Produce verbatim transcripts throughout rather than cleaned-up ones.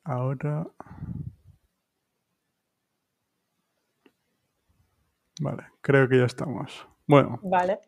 Ahora. Vale, creo que ya estamos. Bueno. Vale.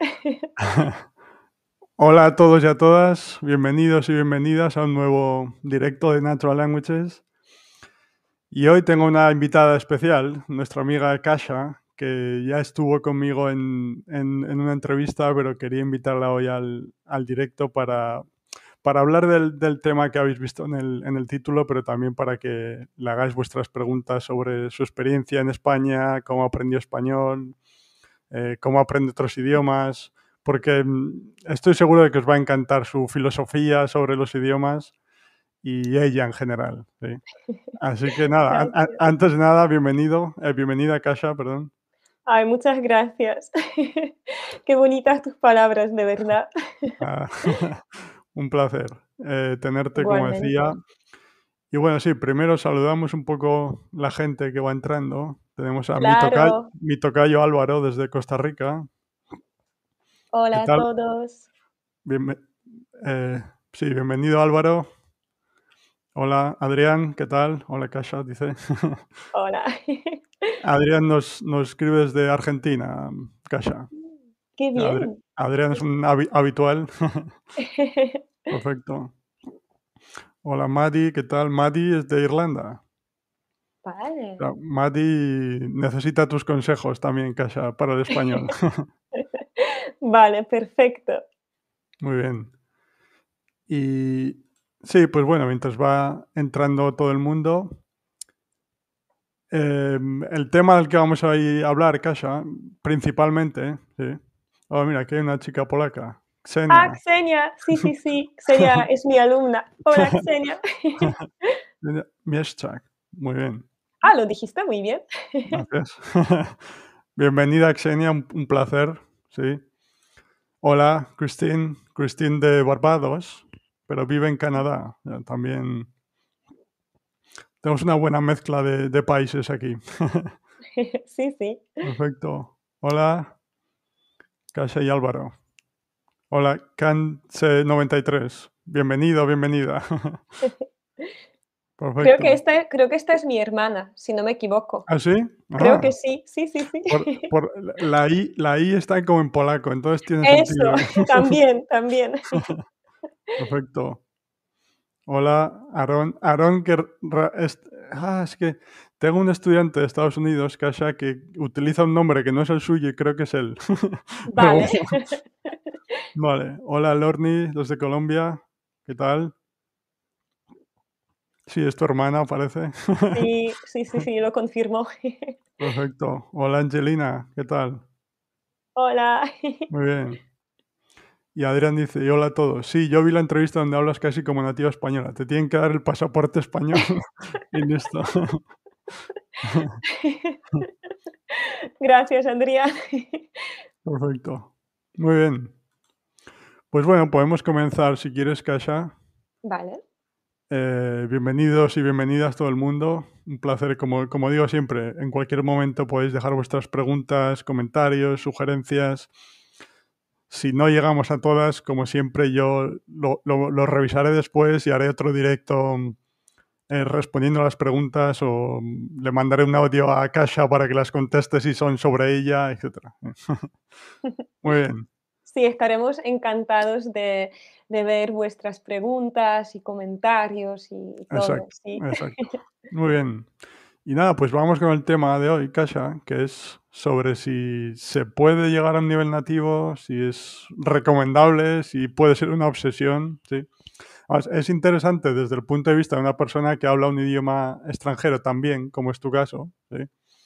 Hola a todos y a todas, bienvenidos y bienvenidas a un nuevo directo de Natural Languages. Y hoy tengo una invitada especial, nuestra amiga Kasha, que ya estuvo conmigo en, en, en una entrevista, pero quería invitarla hoy al, al directo para, para hablar del, del tema que habéis visto en el, en el título, pero también para que le hagáis vuestras preguntas sobre su experiencia en España, cómo aprendió español, eh, cómo aprende otros idiomas, porque mm, estoy seguro de que os va a encantar su filosofía sobre los idiomas y ella en general. ¿Sí? Así que nada, an- an- Gracias. antes de nada, bienvenido, eh, bienvenida Kasha, perdón. Ay, muchas gracias. Qué bonitas tus palabras, de verdad. Ah, un placer eh, tenerte, como decía. Igualmente. Y bueno, sí, primero saludamos un poco la gente que va entrando. Tenemos a mi tocayo, Claro. mi tocayo Álvaro desde Costa Rica. ¿Qué Hola a tal? todos. Bienve- eh, sí, bienvenido Álvaro. Hola Adrián, ¿qué tal? Hola Kasha, dice. Hola. Adrián nos, nos escribe desde Argentina, Kasha. Qué Adri- bien. Adrián es un habi- habitual. Perfecto. Hola Maddie, ¿qué tal? Maddie es de Irlanda. Vale. Ya, Maddie necesita tus consejos también, Kasha, para el español. Vale, perfecto. Muy bien. Y sí, pues bueno, mientras va entrando todo el mundo, eh, el tema del que vamos a ir a hablar, Kasha, principalmente, sí. Oh, mira, aquí hay una chica polaca, Ah, Xenia. Xenia. Sí, sí, sí. Xenia es mi alumna. Hola, Xenia. Mieszak. Muy bien. Ah, lo dijiste muy bien. Gracias. Bienvenida, Xenia, un, un placer. Sí. Hola, Christine. Christine de Barbados, pero vive en Canadá. Ya, también tenemos una buena mezcla de, de países aquí. Sí, sí. Perfecto. Hola, Kasia y Álvaro. Hola, Canc noventa y tres. Bienvenido, bienvenida. Creo que Perfecto. esta, creo que esta es mi hermana, si no me equivoco. ¿Ah, sí? Creo que Ah, sí, sí, sí, sí. por, por la I, la I está como en polaco, entonces tiene Eso, sentido. también, también. Perfecto. Hola, Aaron. Aaron, que ra- es, ah, es que tengo un estudiante de Estados Unidos, Kasha, que utiliza un nombre que no es el suyo y creo que es él. Pero Vale. bueno, vale. Hola, Lorni, desde Colombia. ¿Qué tal? Sí, es tu hermana, parece. Sí, sí, sí, sí, lo confirmo. Perfecto. Hola, Angelina. ¿Qué tal? Hola. Muy bien. Y Adrián dice, y hola a todos. Sí, yo vi la entrevista donde hablas casi como nativa española. Te tienen que dar el pasaporte español y listo. Gracias, Andrea. Perfecto. Muy bien. Pues bueno, podemos comenzar si quieres, Kasha. Vale. Eh, bienvenidos y bienvenidas todo el mundo. Un placer, como, como digo siempre, en cualquier momento podéis dejar vuestras preguntas, comentarios, sugerencias. Si no llegamos a todas, como siempre, yo lo, lo- lo revisaré después y haré otro directo eh, respondiendo a las preguntas o le mandaré un audio a Kasha para que las conteste si son sobre ella, etcétera. Muy bien. Sí, estaremos encantados de, de ver vuestras preguntas y comentarios y todo, Exacto, sí. exacto. Muy bien. Y nada, pues vamos con el tema de hoy, Kasha, que es sobre si se puede llegar a un nivel nativo, si es recomendable, si puede ser una obsesión, ¿sí? Además, es interesante desde el punto de vista de una persona que habla un idioma extranjero también, como es tu caso, ¿sí?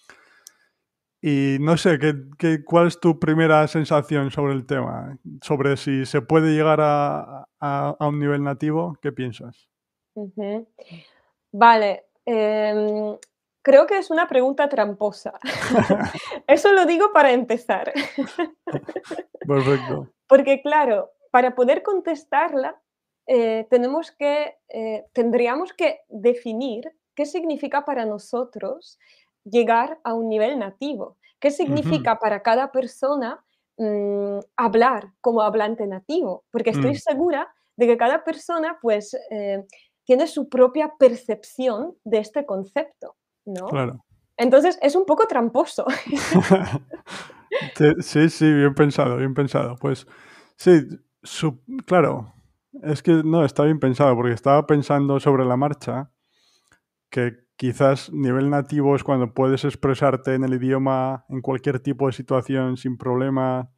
Y no sé, ¿qué, qué, ¿cuál es tu primera sensación sobre el tema? Sobre si se puede llegar a, a, a un nivel nativo, ¿qué piensas? Ujú. Vale, em, creo que es una pregunta tramposa. Eso lo digo para empezar. Perfecto. Porque claro, para poder contestarla, eh, tenemos que, eh, tendríamos que definir qué significa para nosotros llegar a un nivel nativo. ¿Qué Ujú, significa para cada persona mm, hablar como hablante nativo? Porque estoy mm, segura de que cada persona, pues, eh, tiene su propia percepción de este concepto, ¿no? Claro. Entonces, es un poco tramposo. Te sí, sí, bien pensado, bien pensado. Pues sí, su claro, es que no, está bien pensado, porque estaba pensando sobre la marcha que quizás nivel nativo es cuando puedes expresarte en el idioma en cualquier tipo de situación sin problema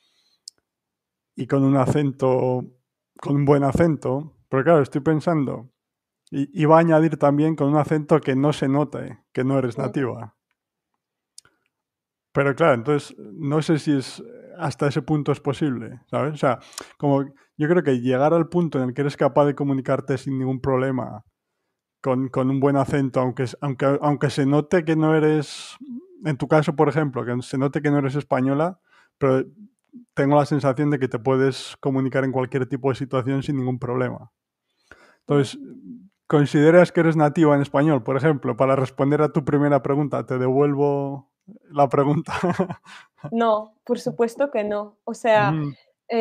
y con un acento, con un buen acento. Pero claro, estoy pensando, i iba a añadir también con un acento que no se note que no eres Mm, nativa. Pero claro, entonces no sé si es hasta ese punto es posible, ¿sabes? O sea, como yo creo que llegar al punto en el que eres capaz de comunicarte sin ningún problema, con, con un buen acento, aunque, es- aunque, aunque se note que no eres, en tu caso, por ejemplo, que se note que no eres española, pero tengo la sensación de que te puedes comunicar en cualquier tipo de situación sin ningún problema. mm. Entonces, ¿consideras que eres nativa en español, por ejemplo? Para responder a tu primera pregunta, te devuelvo la pregunta. No, por supuesto que no. O sea, Ujú,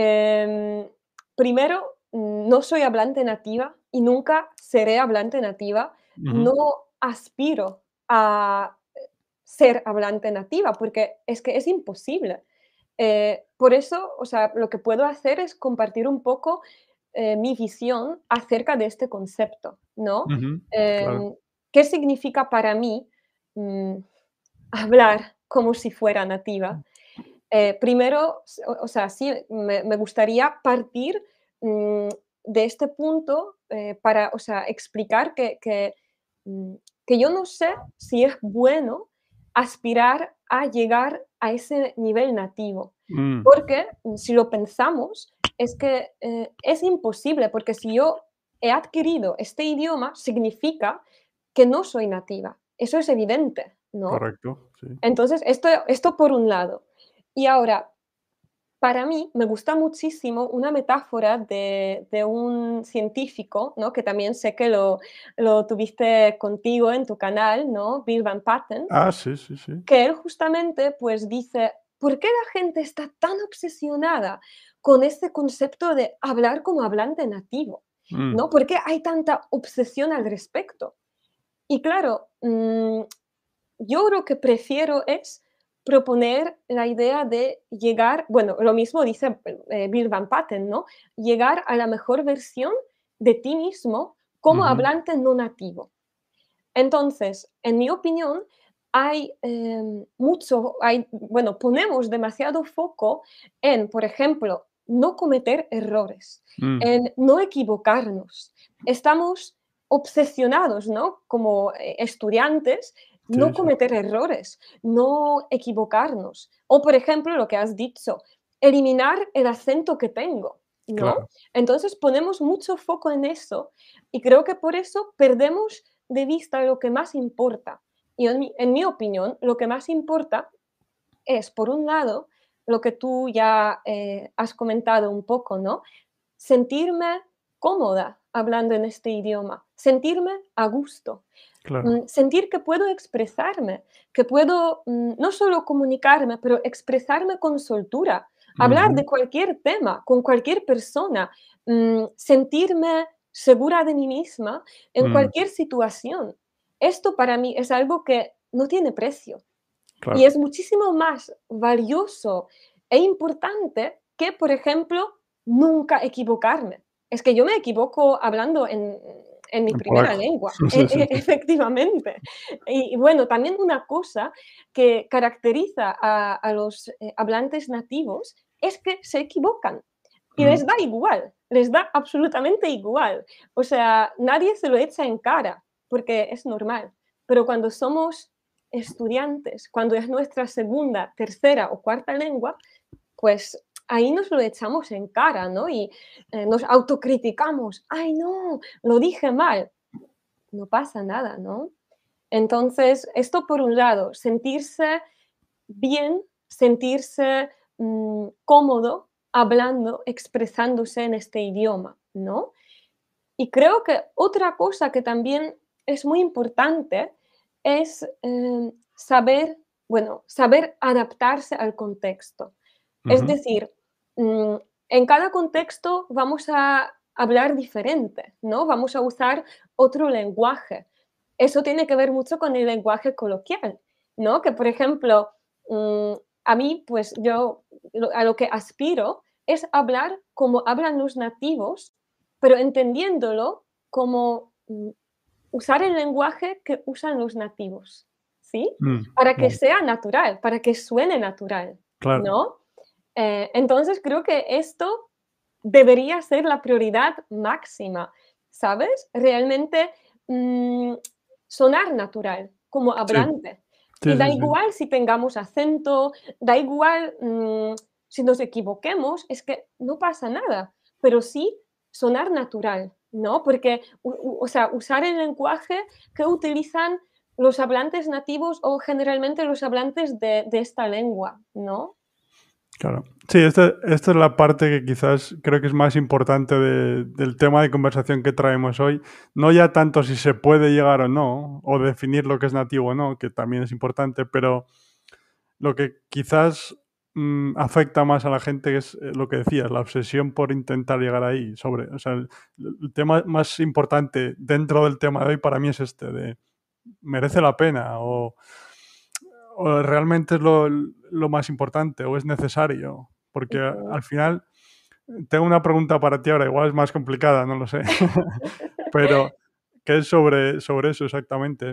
em, primero, mm, no soy hablante nativa y nunca seré hablante nativa. ujú, No aspiro a ser hablante nativa porque es que es imposible. Eh, por eso, o sea, lo que puedo hacer es compartir un poco eh, mi visión acerca de este concepto, ¿no? ujú, claro. Em, ¿Qué significa para mí mm, hablar como si fuera nativa? Eh, primero, s o o sea, sí, me me gustaría partir, mm, de este punto, eh, para, o sea, explicar que que, mm, que yo no sé si es bueno aspirar a llegar a ese nivel nativo, Mm, porque, mm, si lo pensamos, es que, eh, es imposible, porque si yo he adquirido este idioma, significa que no soy nativa. Eso es evidente, ¿no? correcto, sí. Entonces, esto esto por un lado. Y ahora, para mí me gusta muchísimo una metáfora de de un científico, ¿no? Que también sé que lo lo tuviste contigo en tu canal, ¿no? Bill Van Patten, Ah, sí, sí, sí. que él justamente, pues, dice: "¿Por qué la gente está tan obsesionada con este concepto de hablar como hablante nativo?", Mm, ¿no? ¿Por qué hay tanta obsesión al respecto? Y claro, mm, yo lo que prefiero es proponer la idea de llegar, bueno, lo mismo dice eh, Bill Van Patten, ¿no? Llegar a la mejor versión de ti mismo como ujú, hablante no nativo. Entonces, en mi opinión, hay em, mucho, hay, bueno, ponemos demasiado foco en, por ejemplo, no cometer errores, mm, en no equivocarnos. Estamos obsesionados, ¿no? Como eh, estudiantes, no sí, sí, cometer errores, no equivocarnos. O, por ejemplo, lo que has dicho, eliminar el acento que tengo, ¿no? claro. Entonces ponemos mucho foco en eso y creo que por eso perdemos de vista lo que más importa. Y en mi, en mi opinión, lo que más importa es, por un lado, lo que tú ya eh, has comentado un poco, ¿no? Sentirme cómoda hablando en este idioma, sentirme a gusto, Claro. mm, sentir que puedo expresarme, que puedo mm, no solo comunicarme, pero expresarme con soltura, hablar Ujú, de cualquier tema, con cualquier persona, mm, sentirme segura de mí misma en mm, cualquier situación. Esto para mí es algo que no tiene precio y claro. es muchísimo más valioso e importante que, por ejemplo, nunca equivocarme. Es que yo me equivoco hablando en, en mi En primera polaco. lengua, e- Sí, sí, e- sí. efectivamente. Y, y bueno, también una cosa que caracteriza a, a los eh, hablantes nativos es que se equivocan y Mm, les da igual, les da absolutamente igual. O sea, nadie se lo echa en cara porque es normal. Pero cuando somos estudiantes, cuando es nuestra segunda, tercera o cuarta lengua, pues ahí nos lo echamos en cara, ¿no? Y eh, nos autocriticamos. Ay, no, lo dije mal. No pasa nada, ¿no? Entonces, esto por un lado, sentirse bien, sentirse mm, cómodo hablando, expresándose en este idioma, ¿no? Y creo que otra cosa que también es muy importante es eh, saber, bueno, saber adaptarse al contexto. Es ujú, decir, mm, en cada contexto vamos a hablar diferente, ¿no? Vamos a usar otro lenguaje. Eso tiene que ver mucho con el lenguaje coloquial, ¿no? Que, por ejemplo, mm, a mí, pues yo lo- a lo que aspiro es hablar como hablan los nativos, pero entendiéndolo como mm, usar el lenguaje que usan los nativos, ¿sí? Mm, Para que vale, sea natural, para que suene natural, claro. ¿no? Eh, entonces creo que esto debería ser la prioridad máxima, ¿sabes? Realmente mm, sonar natural como Sí, hablante. sí, Y da sí, sí. igual si tengamos acento, da igual mm, si nos equivoquemos, es que no pasa nada, pero sí sonar natural, ¿no? Porque, u- u- o sea, usar el lenguaje que utilizan los hablantes nativos o generalmente los hablantes de, de esta lengua, ¿no? Claro. Sí, esta, esta es la parte que quizás creo que es más importante de- del tema de conversación que traemos hoy. No ya tanto si se puede llegar o no, o definir lo que es nativo o no, que también es importante, pero lo que quizás mm, afecta más a la gente es eh, lo que decías, la obsesión por intentar llegar ahí. Sobre, o sea, el, el tema más importante dentro del tema de hoy para mí es este, de merece la pena o, o realmente es lo, lo más importante o es necesario. Porque Ujú. al final tengo una pregunta para ti ahora, igual es más complicada, no lo sé, pero que es sobre, sobre eso exactamente.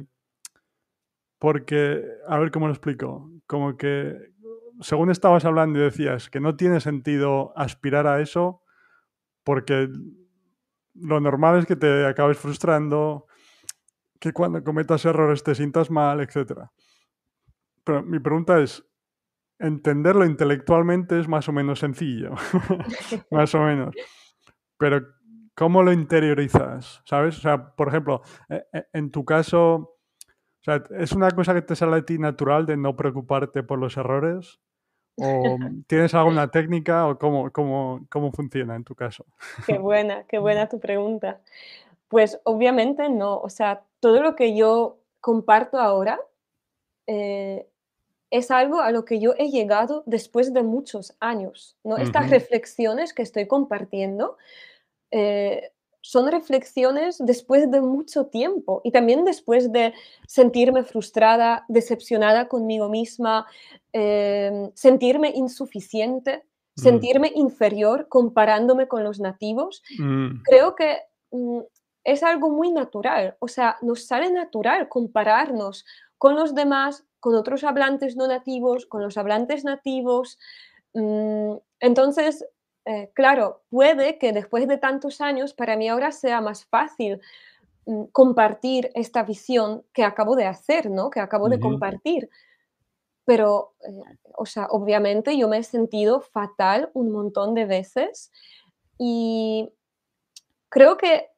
Porque, a ver cómo lo explico, como que según estabas hablando y decías que no tiene sentido aspirar a eso porque lo normal es que te acabes frustrando, que cuando cometas errores te sientas mal, etcétera. Pero mi pregunta es, entenderlo intelectualmente es más o menos sencillo, más o menos. Pero ¿cómo lo interiorizas? ¿Sabes? O sea, por ejemplo, eh, eh, en tu caso, o sea, ¿es una cosa que te sale a ti natural de no preocuparte por los errores? ¿O tienes alguna técnica o cómo, cómo, cómo funciona en tu caso? Qué buena, qué buena tu pregunta. Pues obviamente no, o sea, todo lo que yo comparto ahora eh, es algo a lo que yo he llegado después de muchos años, ¿no? Estas Ujú, reflexiones que estoy compartiendo eh, son reflexiones después de mucho tiempo y también después de sentirme frustrada, decepcionada conmigo misma, em, sentirme insuficiente, mm, sentirme inferior comparándome con los nativos. mm, Creo que, mm, es algo muy natural, o sea, nos sale natural compararnos con los demás, con otros hablantes no nativos, con los hablantes nativos. Mm, entonces, eh, claro, puede que después de tantos años para mí ahora sea más fácil, mm, compartir esta visión que acabo de hacer, ¿no? Que acabo de ujú, compartir. Pero, eh, o sea, obviamente yo me he sentido fatal un montón de veces y creo que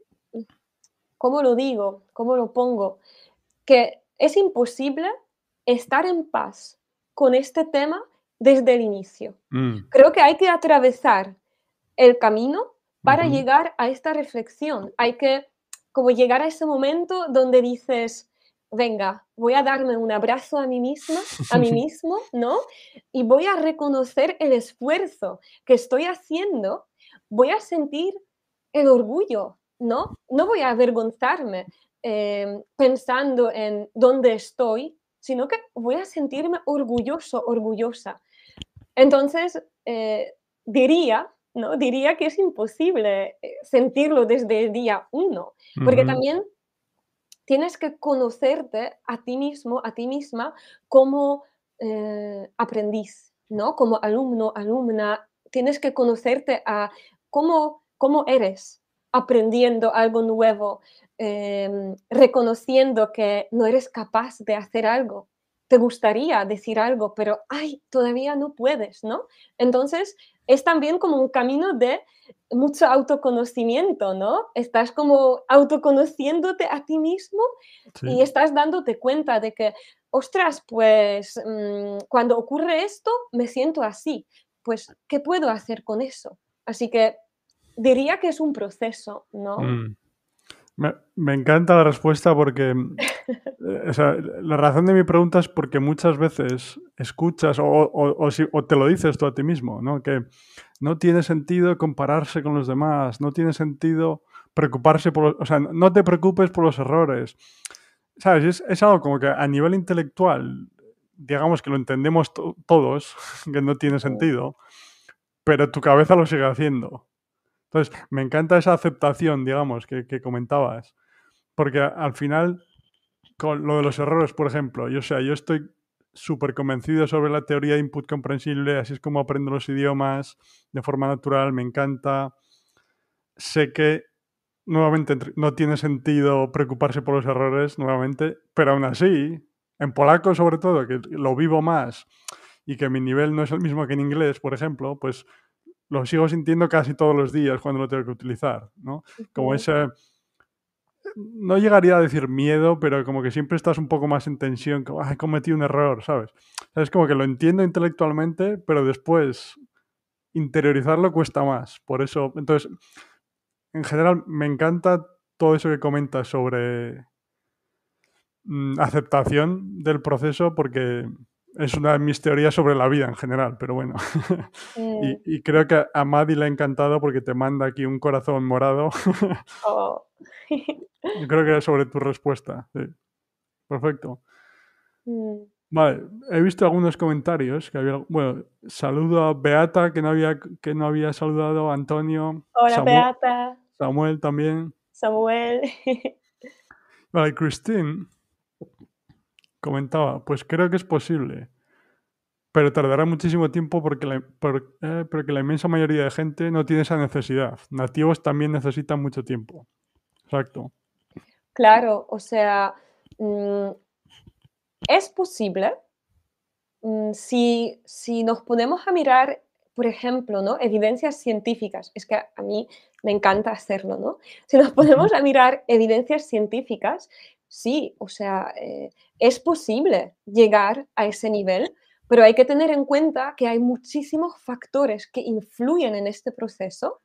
¿cómo lo digo? ¿Cómo lo pongo? Que es imposible estar en paz con este tema desde el inicio. mm, Creo que hay que atravesar el camino para ujú. llegar a esta reflexión. Hay que como llegar a ese momento donde dices, venga, voy a darme un abrazo a mí misma, a mí mismo, ¿no? Y voy a reconocer el esfuerzo que estoy haciendo, voy a sentir el orgullo, ¿no? No voy a avergonzarme em, pensando en dónde estoy, sino que voy a sentirme orgulloso, orgullosa. Entonces, eh, diría, ¿no? Diría que es imposible, eh, sentirlo desde el día uno, porque Ujú, también tienes que conocerte a ti mismo, a ti misma como, eh, aprendiz, ¿no? Como alumno, alumna. Tienes que conocerte a cómo cómo eres aprendiendo algo nuevo, em, reconociendo que no eres capaz de hacer algo. Te gustaría decir algo, pero, ay, todavía no puedes, ¿no? Entonces, es también como un camino de mucho autoconocimiento, ¿no? Estás como autoconociéndote a ti mismo sí. y estás dándote cuenta de que, ostras, pues mm, cuando ocurre esto me siento así, pues, ¿qué puedo hacer con eso? Así que diría que es un proceso, ¿no? Mm. Me, me encanta la respuesta porque, eh, o sea, la razón de mi pregunta es porque muchas veces escuchas o, o- o si- o te lo dices tú a ti mismo, ¿no? Que no tiene sentido compararse con los demás, no tiene sentido preocuparse por, o sea, no te preocupes por los errores. ¿Sabes? Es, es algo como que a nivel intelectual, digamos que lo entendemos to- todos, que no tiene Ujú, sentido, pero tu cabeza lo sigue haciendo. Entonces, me encanta esa aceptación, digamos, que, que comentabas, porque a- al final, con lo de los errores, por ejemplo, yo, o sea, yo estoy súper convencido sobre la teoría de input comprensible, así es como aprendo los idiomas de forma natural, me encanta. Sé que nuevamente entre- no tiene sentido preocuparse por los errores, nuevamente, pero aún así, en polaco sobre todo, que lo vivo más y que mi nivel no es el mismo que en inglés, por ejemplo, pues lo sigo sintiendo casi todos los días cuando lo tengo que utilizar, ¿no? Como ujú, ese, no llegaría a decir miedo, pero como que siempre estás un poco más en tensión, como, "Ah, he cometido un error", ¿sabes? Es como que lo entiendo intelectualmente, pero después interiorizarlo cuesta más. Por eso, entonces, en general, me encanta todo eso que comentas sobre mm, aceptación del proceso porque es una de mis teorías sobre la vida en general, pero bueno. mm, y, y creo que a Madi le ha encantado porque te manda aquí un corazón morado. oh. Yo creo que era sobre tu respuesta. Sí. Perfecto. Mm. Vale, he visto algunos comentarios que había. Bueno, saludo a Beata, que no había, que no había saludado, a Antonio, Hola, Samuel, Beata, Samuel también. Samuel. Vale, Christine comentaba, pues creo que es posible, pero tardará muchísimo tiempo porque la, por- eh, porque la inmensa mayoría de gente no tiene esa necesidad. Nativos también necesitan mucho tiempo. Exacto. Claro, o sea, mm, es posible. Mm, si, si nos ponemos a mirar, por ejemplo, ¿no? Evidencias científicas, es que a, a mí me encanta hacerlo, ¿no? Si nos Ujú. ponemos a mirar evidencias científicas, sí, o sea, eh, es posible llegar a ese nivel, pero hay que tener en cuenta que hay muchísimos factores que influyen en este proceso.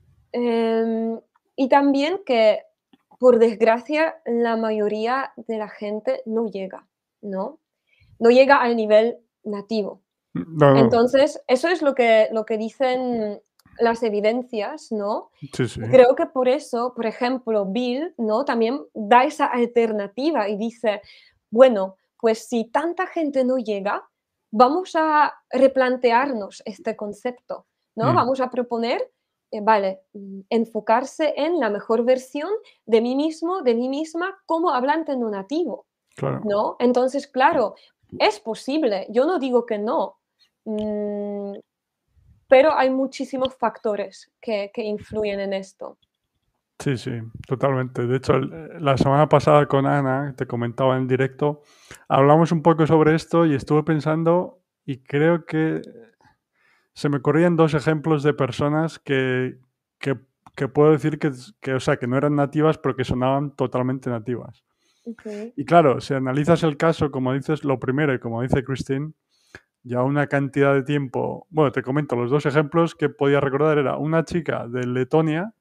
Em, y también que, por desgracia, la mayoría de la gente no llega, ¿no? No llega al nivel nativo. No, no. Entonces, eso es lo que, lo que dicen las evidencias, ¿no? Sí, sí. Y creo que por eso, por ejemplo, Bill, ¿no? También da esa alternativa y dice, bueno, pues si tanta gente no llega, vamos a replantearnos este concepto, ¿no? Mm, Vamos a proponer, eh, vale, mm, enfocarse en la mejor versión de mí mismo, de mí misma, como hablante no nativo, claro. ¿no? Entonces, claro, es posible, yo no digo que no, mm, pero hay muchísimos factores que, que influyen en esto. Sí, sí, totalmente. De hecho, el- la semana pasada con Ana, te comentaba en directo, hablamos un poco sobre esto y estuve pensando y creo que se me corrían dos ejemplos de personas que, que, que puedo decir que, que, o sea, que no eran nativas, pero que sonaban totalmente nativas. Ujú, Y claro, si analizas el caso, como dices, lo primero, y como dice Christine, ya una cantidad de tiempo. Bueno, te comento, los dos ejemplos que podía recordar era una chica de Letonia,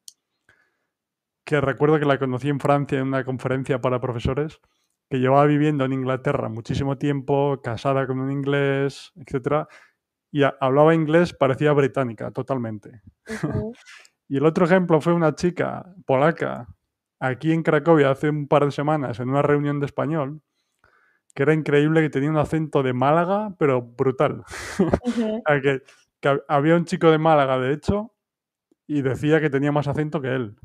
que recuerdo que la conocí en Francia en una conferencia para profesores, que llevaba viviendo en Inglaterra muchísimo tiempo, casada con un inglés, etcétera, y a- hablaba inglés, parecía británica totalmente. ujú. Y el otro ejemplo fue una chica polaca aquí en Cracovia hace un par de semanas en una reunión de español, que era increíble, que tenía un acento de Málaga, pero brutal. Ujú. O sea, que, que había un chico de Málaga, de hecho, y decía que tenía más acento que él.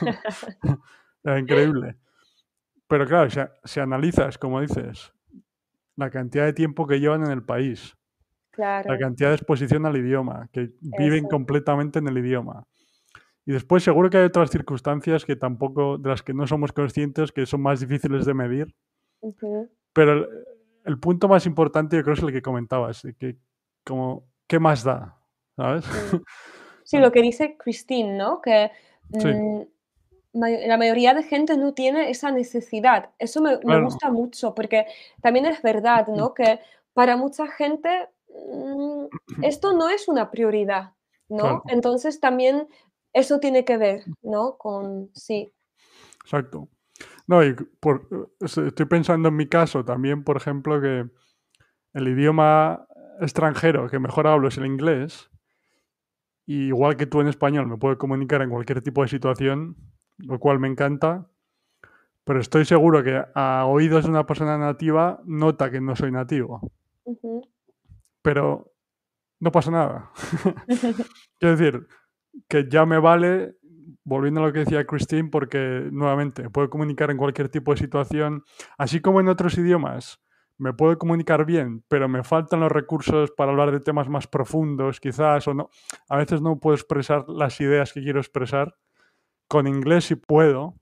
Era increíble. Pero claro, si, si analizas, como dices, la cantidad de tiempo que llevan en el país, la Claro, cantidad de exposición al idioma, que viven eso. completamente en el idioma. Y después seguro que hay otras circunstancias que tampoco, de las que no somos conscientes, que son más difíciles de medir. Ujú. Pero el, el punto más importante yo creo es el que comentabas, de que como, ¿qué más da? ¿Sabes? Mm. Sí, lo que dice Christine, ¿no? Que, Sí, mm, may la mayoría de gente no tiene esa necesidad. Eso me me claro. gusta mucho, porque también es verdad, ¿no? Que para mucha gente, mm, esto no es una prioridad, ¿no? Claro, Entonces, también eso tiene que ver, ¿no? Con sí. exacto. No, y por, estoy pensando en mi caso también, por ejemplo, que el idioma extranjero que mejor hablo es el inglés, y igual que tú en español me puedo comunicar en cualquier tipo de situación, lo cual me encanta, pero estoy seguro que a oídos de una persona nativa nota que no soy nativo, Ujú. pero no pasa nada. Quiero decir, que ya me vale, volviendo a lo que decía Christine, porque nuevamente puedo comunicar en cualquier tipo de situación, así como en otros idiomas. Me puedo comunicar bien, pero me faltan los recursos para hablar de temas más profundos, quizás, o no. A veces no puedo expresar las ideas que quiero expresar. Con inglés sí puedo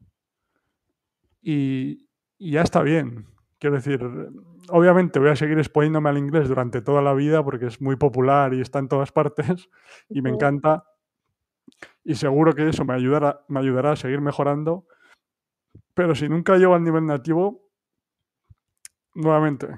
y, y ya está bien. Quiero decir, obviamente voy a seguir exponiéndome al inglés durante toda la vida porque es muy popular y está en todas partes y me Ujú. encanta, y seguro que eso me ayudará, me ayudará a seguir mejorando, pero si nunca llego al nivel nativo, nuevamente,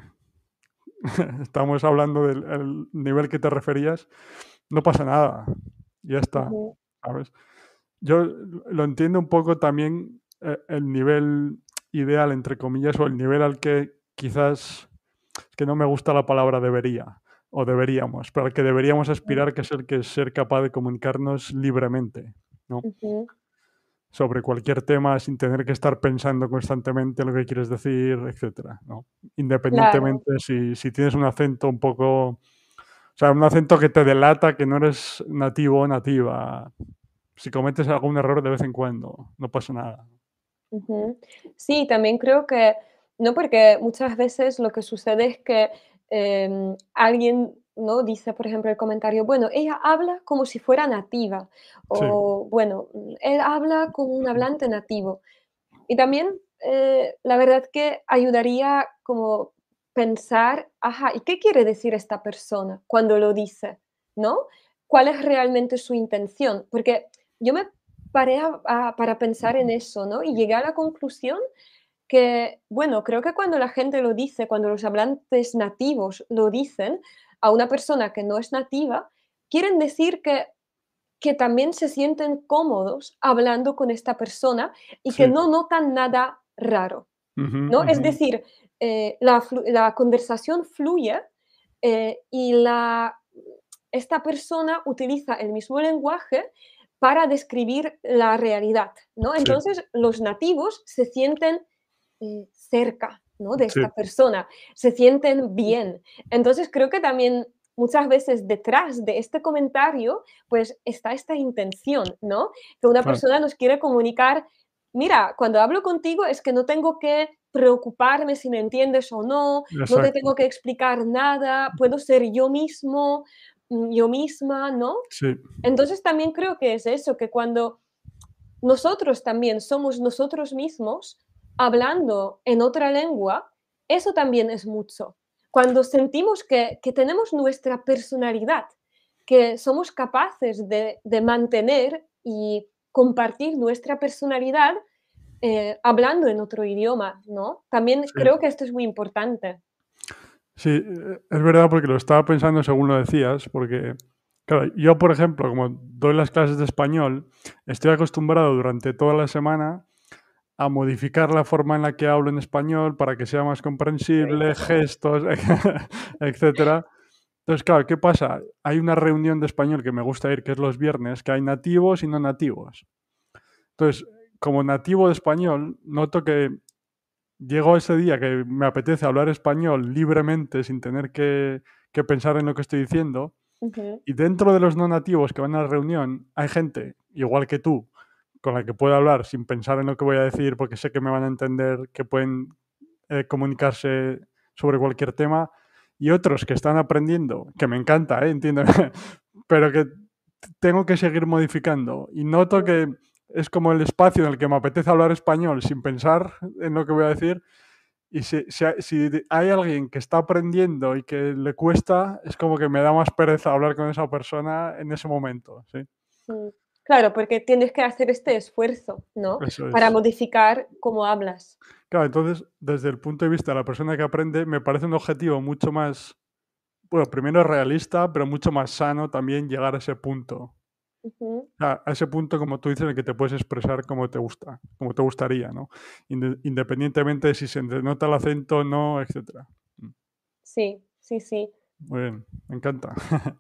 estamos hablando del el nivel que te referías, no pasa nada, ya está, Ujú. ¿sabes? Yo lo entiendo un poco también, eh, el nivel ideal, entre comillas, o el nivel al que quizás, es que no me gusta la palabra debería, o deberíamos, pero al que deberíamos Ujú. aspirar, que es el que es ser capaz de comunicarnos libremente, ¿no? Ujú. Sobre cualquier tema sin tener que estar pensando constantemente lo que quieres decir, etcétera, ¿no? Claro. Independientemente si, si tienes un acento un poco, o sea, un acento que te delata que no eres nativo o nativa. Si cometes algún error de vez en cuando, no pasa nada. Ujú. Sí, también creo que no, porque muchas veces lo que sucede es que, em, alguien, ¿no?, dice, por ejemplo, el comentario: "Bueno, ella habla como si fuera nativa", Sí, o bueno, mm, "Él habla como un hablante nativo". Y también, eh, la verdad que ayudaría como pensar, ajá, ¿y qué quiere decir esta persona cuando lo dice? ¿No? ¿Cuál es realmente su intención? Porque yo me paré a a para pensar en eso, ¿no? Y llegué a la conclusión que, bueno, creo que cuando la gente lo dice, cuando los hablantes nativos lo dicen a una persona que no es nativa, quieren decir que que también se sienten cómodos hablando con esta persona y que sí. no notan nada raro, Ujú, ¿no? Es ujú. decir, eh, la, flu- la conversación fluye, eh, y la, esta persona utiliza el mismo lenguaje para describir la realidad, ¿no? Sí, Entonces, los nativos se sienten eh, cerca, ¿no?, de sí, esta persona, se sienten bien. Entonces, creo que también muchas veces detrás de este comentario, pues está esta intención, ¿no? Que una claro, persona nos quiere comunicar, mira, cuando hablo contigo es que no tengo que preocuparme si me entiendes o no, no te exacto. tengo que explicar nada, puedo ser yo mismo, mm, yo misma, ¿no? Sí, Entonces también creo que es eso, que cuando nosotros también somos nosotros mismos hablando en otra lengua, eso también es mucho. Cuando sentimos que, que tenemos nuestra personalidad, que somos capaces de, de mantener y compartir nuestra personalidad, eh, hablando en otro idioma, ¿no? También sí. creo que esto es muy importante. Sí, eh, es verdad porque lo estaba pensando según lo decías, porque, claro, yo, por ejemplo, como doy las clases de español, estoy acostumbrado durante toda la semana a modificar la forma en la que hablo en español para que sea más comprensible, gestos, etcétera. Entonces, claro, ¿qué pasa? Hay una reunión de español que me gusta ir, que es los viernes, que hay nativos y no nativos. Entonces, como nativo de español, noto que llego ese día que me apetece hablar español libremente, sin tener que, que pensar en lo que estoy diciendo, Ujú. y dentro de los no nativos que van a la reunión, hay gente, igual que tú, con la que puedo hablar sin pensar en lo que voy a decir, porque sé que me van a entender, que pueden eh, comunicarse sobre cualquier tema, y otros que están aprendiendo, que me encanta, ¿eh? Entiéndeme, pero que tengo que seguir modificando. Y noto Mm. que es como el espacio en el que me apetece hablar español sin pensar en lo que voy a decir. Y si, si, hay- si hay alguien que está aprendiendo y que le cuesta, es como que me da más pereza hablar con esa persona en ese momento. ¿Sí? Mm. Claro, porque tienes que hacer este esfuerzo, ¿no? Eso Para es. modificar cómo hablas. Claro, entonces, desde el punto de vista de la persona que aprende, me parece un objetivo mucho más, bueno, primero realista, pero mucho más sano también llegar a ese punto. Ujú. A, a ese punto, como tú dices, en el que te puedes expresar como te gusta, como te gustaría, ¿no? Inde- independientemente de si se te nota el acento o no, etcétera. Mm, Sí, sí, sí. muy bien, me encanta.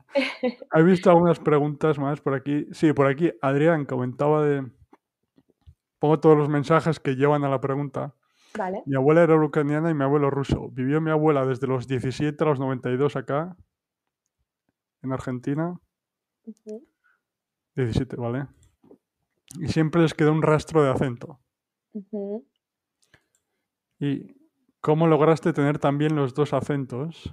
¿Has visto algunas preguntas más por aquí? Sí, por aquí Adrián comentaba de pongo todos los mensajes que llevan a la pregunta. Vale. Mi abuela era ucraniana y mi abuelo ruso. Vivió mi abuela desde los diecisiete a los noventa y dos acá, en Argentina. Ujú, diecisiete, ¿vale? Y siempre les quedó un rastro de acento. ujú. ¿Y cómo lograste tener también los dos acentos?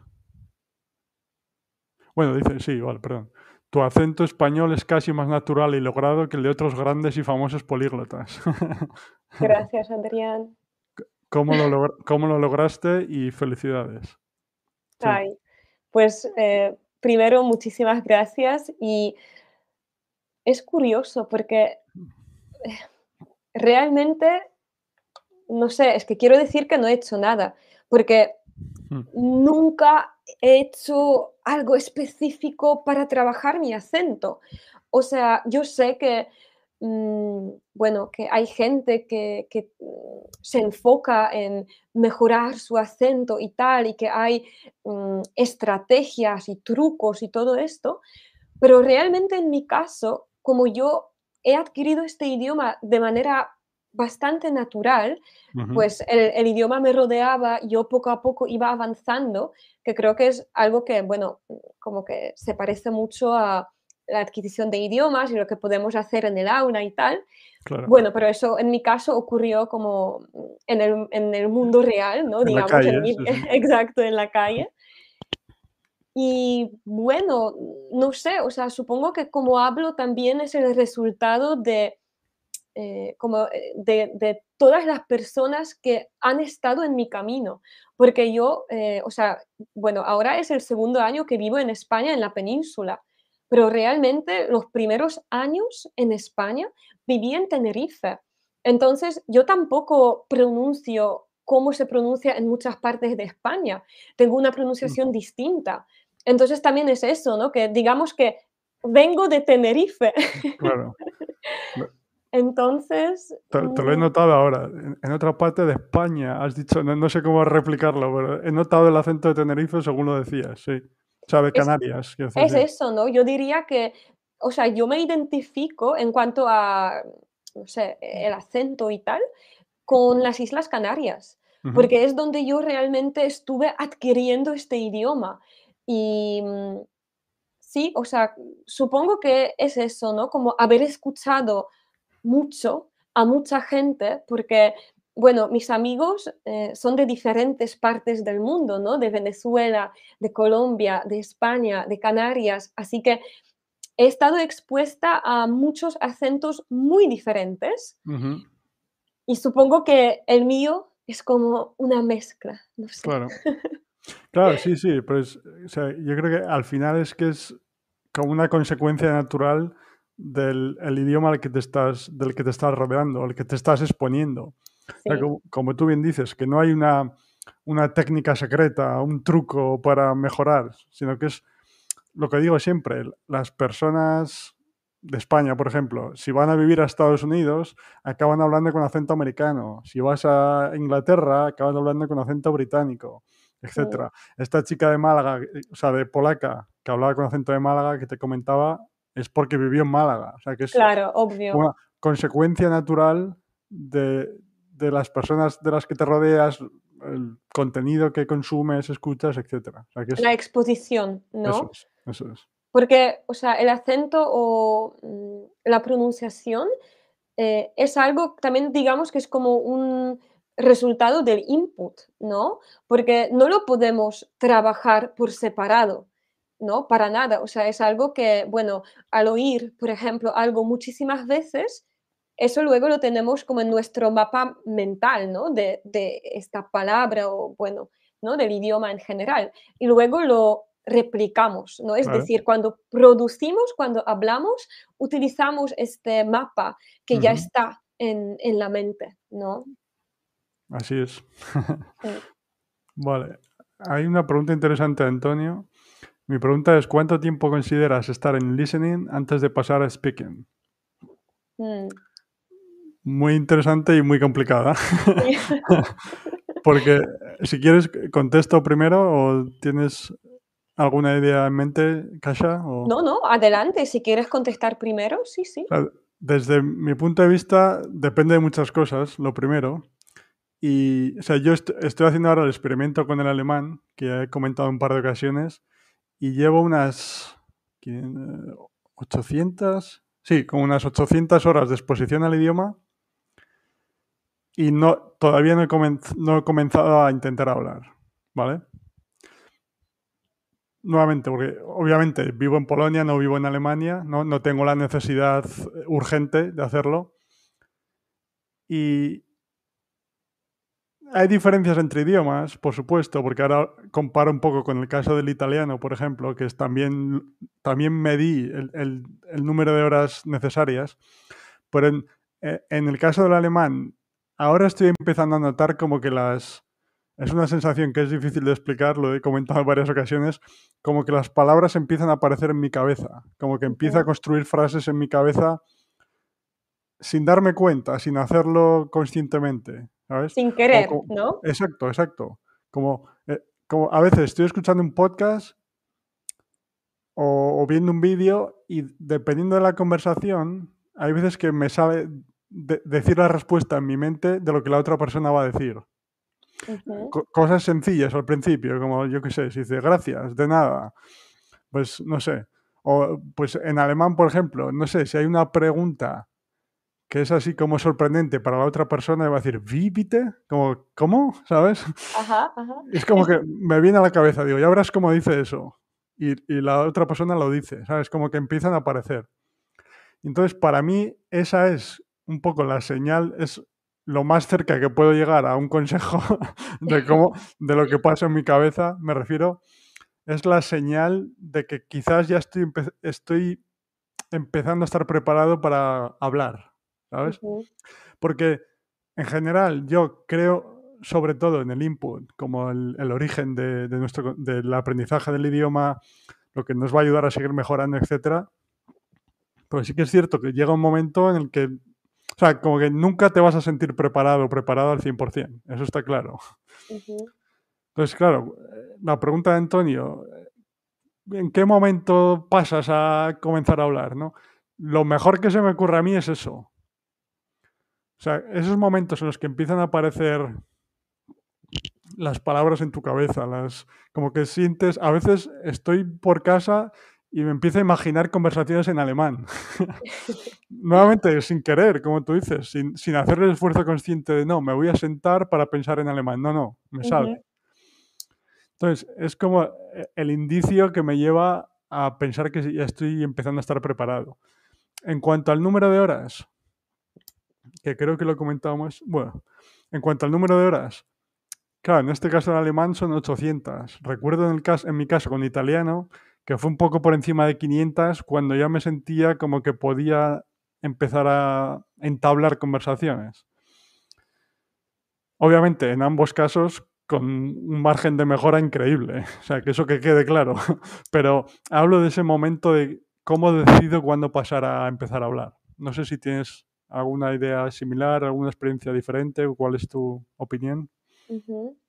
Bueno, dice, sí, vale, perdón. Tu acento español es casi más natural y logrado que el de otros grandes y famosos políglotas. Gracias, Adrián. ¿Cómo lo, logra- cómo lo lograste? Y felicidades. Sí. Ay, pues eh, primero, muchísimas gracias. Y es curioso porque realmente, no sé, es que quiero decir que no he hecho nada, porque Mm, nunca he hecho algo específico para trabajar mi acento. O sea, yo sé que, mm, bueno, que hay gente que, que, mm, se enfoca en mejorar su acento y tal, y que hay mm, estrategias y trucos y todo esto, pero realmente en mi caso, como yo he adquirido este idioma de manera bastante natural, ujú. pues el, el idioma me rodeaba, yo poco a poco iba avanzando, que creo que es algo que, bueno, como que se parece mucho a la adquisición de idiomas y lo que podemos hacer en el aula y tal. Claro. Bueno, pero eso en mi caso ocurrió como en el, en el mundo real, ¿no? En la Digamos, en calle, mi, sí, sí. exacto, en la calle. Y bueno, no sé, o sea, supongo que como hablo también es el resultado de, eh, como, eh, de, de todas las personas que han estado en mi camino. Porque yo, eh, o sea, bueno, ahora es el segundo año que vivo en España, en la península, pero realmente los primeros años en España viví en Tenerife. Entonces, yo tampoco pronuncio cómo se pronuncia en muchas partes de España. Tengo una Mm, pronunciación distinta. Entonces, también es eso, ¿no? Que digamos que vengo de Tenerife. claro. Lo- Entonces, Te, te lo he mm, notado ahora. En, en otra parte de España has dicho, no, no sé cómo replicarlo, pero he notado el acento de Tenerife según lo decías, sí. O sea, de es Canarias, quiero decir, es sí. eso, ¿no? Yo diría que, o sea, yo me identifico en cuanto a, no sé, el acento y tal, con las Islas Canarias, Ujú, porque es donde yo realmente estuve adquiriendo este idioma. Y, mm, sí, o sea, supongo que es eso, ¿no? Como haber escuchado mucho a mucha gente, porque, bueno, mis amigos eh, son de diferentes partes del mundo, ¿no? De Venezuela, de Colombia, de España, de Canarias, así que he estado expuesta a muchos acentos muy diferentes ujú, y supongo que el mío es como una mezcla, no sé. claro. Claro, sí, sí, pues o sea, yo creo que al final es que es como una consecuencia natural del el idioma al que te estás, del que te estás rodeando, al que te estás exponiendo. O sea, Sí, como, como tú bien dices, que no hay una, una técnica secreta, un truco para mejorar, sino que es lo que digo siempre, las personas de España, por ejemplo, si van a vivir a Estados Unidos, acaban hablando con acento americano. Si vas a Inglaterra, acaban hablando con acento británico, mm, etcétera. Esta chica de Málaga, eh, o sea, de polaca, que hablaba con acento de Málaga, que te comentaba, es porque vivió en Málaga. O sea, que es claro, obvio. una consecuencia natural de, de las personas de las que te rodeas, el contenido que consumes, escuchas, etcétera. O sea, que es La exposición, eso ¿no? es, eso es. Porque, o sea, el acento o mm, la pronunciación eh, es algo también, digamos, que es como un resultado del input, ¿no? Porque no lo podemos trabajar por separado, ¿no? Para nada. O sea, es algo que, bueno, al oír, por ejemplo, algo muchísimas veces, eso luego lo tenemos como en nuestro mapa mental, ¿no? De, de esta palabra o, bueno, ¿no? Del idioma en general. Y luego lo replicamos, ¿no? Es Claro. decir, cuando producimos, cuando hablamos, utilizamos este mapa que ya Ujú. está en, en la mente, ¿no? Así es. Mm, Vale. Hay una pregunta interesante, Antonio. Mi pregunta es, ¿cuánto tiempo consideras estar en listening antes de pasar a speaking? mm, Muy interesante y muy complicada. sí. Porque si quieres, contesto primero o tienes alguna idea en mente, Kasha. O, No, no, adelante, si quieres contestar primero, sí, sí. o sea, Desde mi punto de vista, depende de muchas cosas. Lo primero, y, o sea, yo est estoy haciendo ahora el experimento con el alemán, que he comentado un par de ocasiones, y llevo unas ochocientas, sí, como unas ochocientas horas de exposición al idioma y no, todavía no he, comenz no he comenzado a intentar hablar, ¿vale? Nuevamente, porque obviamente vivo en Polonia, no vivo en Alemania, no, no tengo la necesidad urgente de hacerlo. Y hay diferencias entre idiomas, por supuesto, porque ahora comparo un poco con el caso del italiano, por ejemplo, que es también, también medí el, el, el número de horas necesarias, pero en, en el caso del alemán, ahora estoy empezando a notar como que las... Es una sensación que es difícil de explicar, lo he comentado en varias ocasiones, como que las palabras empiezan a aparecer en mi cabeza, como que empiezo a Ujú. construir frases en mi cabeza sin darme cuenta, sin hacerlo conscientemente, ¿sabes? Sin O querer, como, ¿no? exacto, exacto. Como, eh, como a veces estoy escuchando un podcast o, o viendo un vídeo y dependiendo de la conversación, hay veces que me sale de, decir la respuesta en mi mente de lo que la otra persona va a decir. Ujú. Co cosas sencillas al principio, como yo qué sé, si dice gracias, de nada, pues no sé. O pues en alemán, por ejemplo, no sé, si hay una pregunta que es así como sorprendente para la otra persona, va a decir, ¿wie bitte? Como, ¿cómo? ¿Sabes? Ajá, ajá. Es como Es que me viene a la cabeza, digo, ya verás cómo dice eso. Y, y la otra persona lo dice, ¿sabes? Como que empiezan a aparecer. Entonces, para mí, esa es un poco la señal, es lo más cerca que puedo llegar a un consejo de cómo, de lo que pasa en mi cabeza, me refiero, es la señal de que quizás ya estoy, empe estoy empezando a estar preparado para hablar, ¿sabes? Ujú. Porque en general yo creo sobre todo en el input como el, el origen de, de nuestro, del aprendizaje del idioma, lo que nos va a ayudar a seguir mejorando, etcétera. Pero sí que es cierto que llega un momento en el que, o sea, como que nunca te vas a sentir preparado o preparado al cien por ciento, eso está claro. Ujú. Entonces, claro, la pregunta de Antonio, ¿en qué momento pasas a comenzar a hablar? ¿No? Lo mejor que se me ocurre a mí es eso. O sea, esos momentos en los que empiezan a aparecer las palabras en tu cabeza, las, como que sientes, a veces estoy por casa y me empiezo a imaginar conversaciones en alemán. Nuevamente, sin querer, como tú dices, sin, sin hacer el esfuerzo consciente de no, me voy a sentar para pensar en alemán. No, no, me sale. Ujú. Entonces, es como el indicio que me lleva a pensar que ya estoy empezando a estar preparado. En cuanto al número de horas, que creo que lo comentábamos, bueno, en cuanto al número de horas, claro, en este caso en alemán son ochocientas. Recuerdo en, el caso, en mi caso con italiano que fue un poco por encima de quinientas cuando ya me sentía como que podía empezar a entablar conversaciones. Obviamente, en ambos casos con un margen de mejora increíble, o sea, que eso que quede claro. Pero hablo de ese momento de cómo decido cuándo pasar a empezar a hablar. No sé si tienes alguna idea similar, alguna experiencia diferente o cuál es tu opinión. Ujú.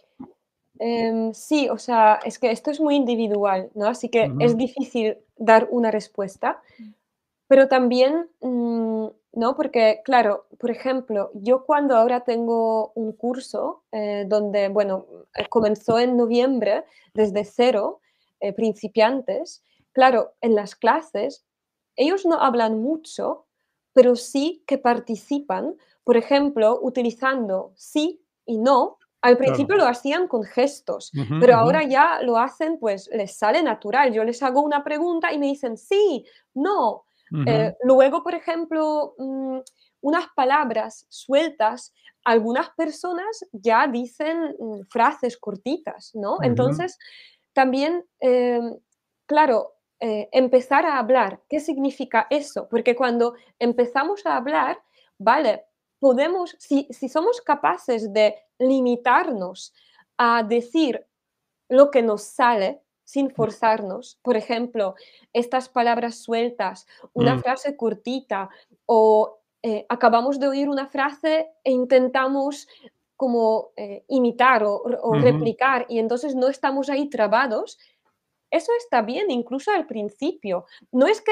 Em, sí, o sea, es que esto es muy individual, ¿no? Así que es Ujú, difícil dar una respuesta, pero también, mm, ¿no? Porque, claro, por ejemplo, yo cuando ahora tengo un curso eh, donde, bueno, eh, comenzó en noviembre desde cero, eh, principiantes, claro, en las clases ellos no hablan mucho, pero sí que participan, por ejemplo, utilizando sí y no. Al claro. principio lo hacían con gestos, Ujú, pero ujú, ahora ya lo hacen, pues les sale natural. Yo les hago una pregunta y me dicen sí, no. ujú, Eh, luego, por ejemplo, mm, unas palabras sueltas, algunas personas ya dicen mm, frases cortitas, ¿no? ujú, Entonces, también, em, claro, eh, empezar a hablar, ¿qué significa eso? Porque cuando empezamos a hablar, vale, podemos, si, si somos capaces de limitarnos a decir lo que nos sale sin forzarnos, por ejemplo, estas palabras sueltas, una mm, frase cortita o eh, acabamos de oír una frase e intentamos como eh, imitar o, o ujú, replicar y entonces no estamos ahí trabados, eso está bien, incluso al principio. No es que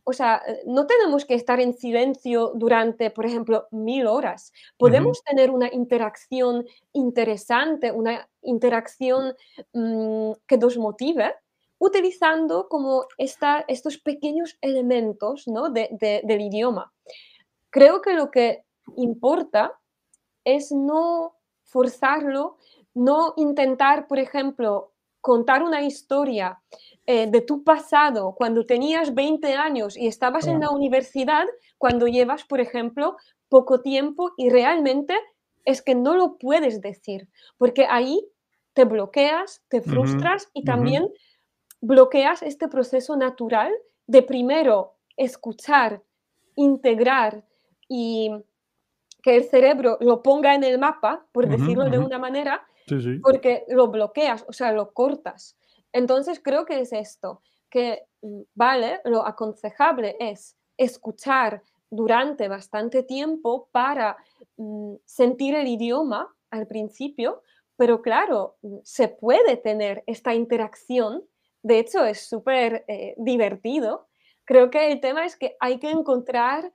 o sea, eh, no tenemos que estar en silencio durante, por ejemplo, mil horas. Ujú, Podemos tener una interacción interesante, una interacción, mm, que nos motive, utilizando como esta estos pequeños elementos, ¿no?, de de del idioma. Creo que lo que importa es no forzarlo, no intentar, por ejemplo, contar una historia, eh, de tu pasado cuando tenías veinte años y estabas en claro. la universidad, cuando llevas, por ejemplo, poco tiempo y realmente es que no lo puedes decir, porque ahí te bloqueas, te Ujú, frustras y ujú, también bloqueas este proceso natural de primero escuchar, integrar y que el cerebro lo ponga en el mapa, por ujú, decirlo de ujú. una manera, Sí, sí. porque lo bloqueas, o sea, lo cortas. Entonces, creo que es esto, que, mm, vale, lo aconsejable es escuchar durante bastante tiempo para, mm, sentir el idioma al principio, pero claro, mm, se puede tener esta interacción. De hecho, es súper, eh, divertido. Creo que el tema es que hay que encontrar,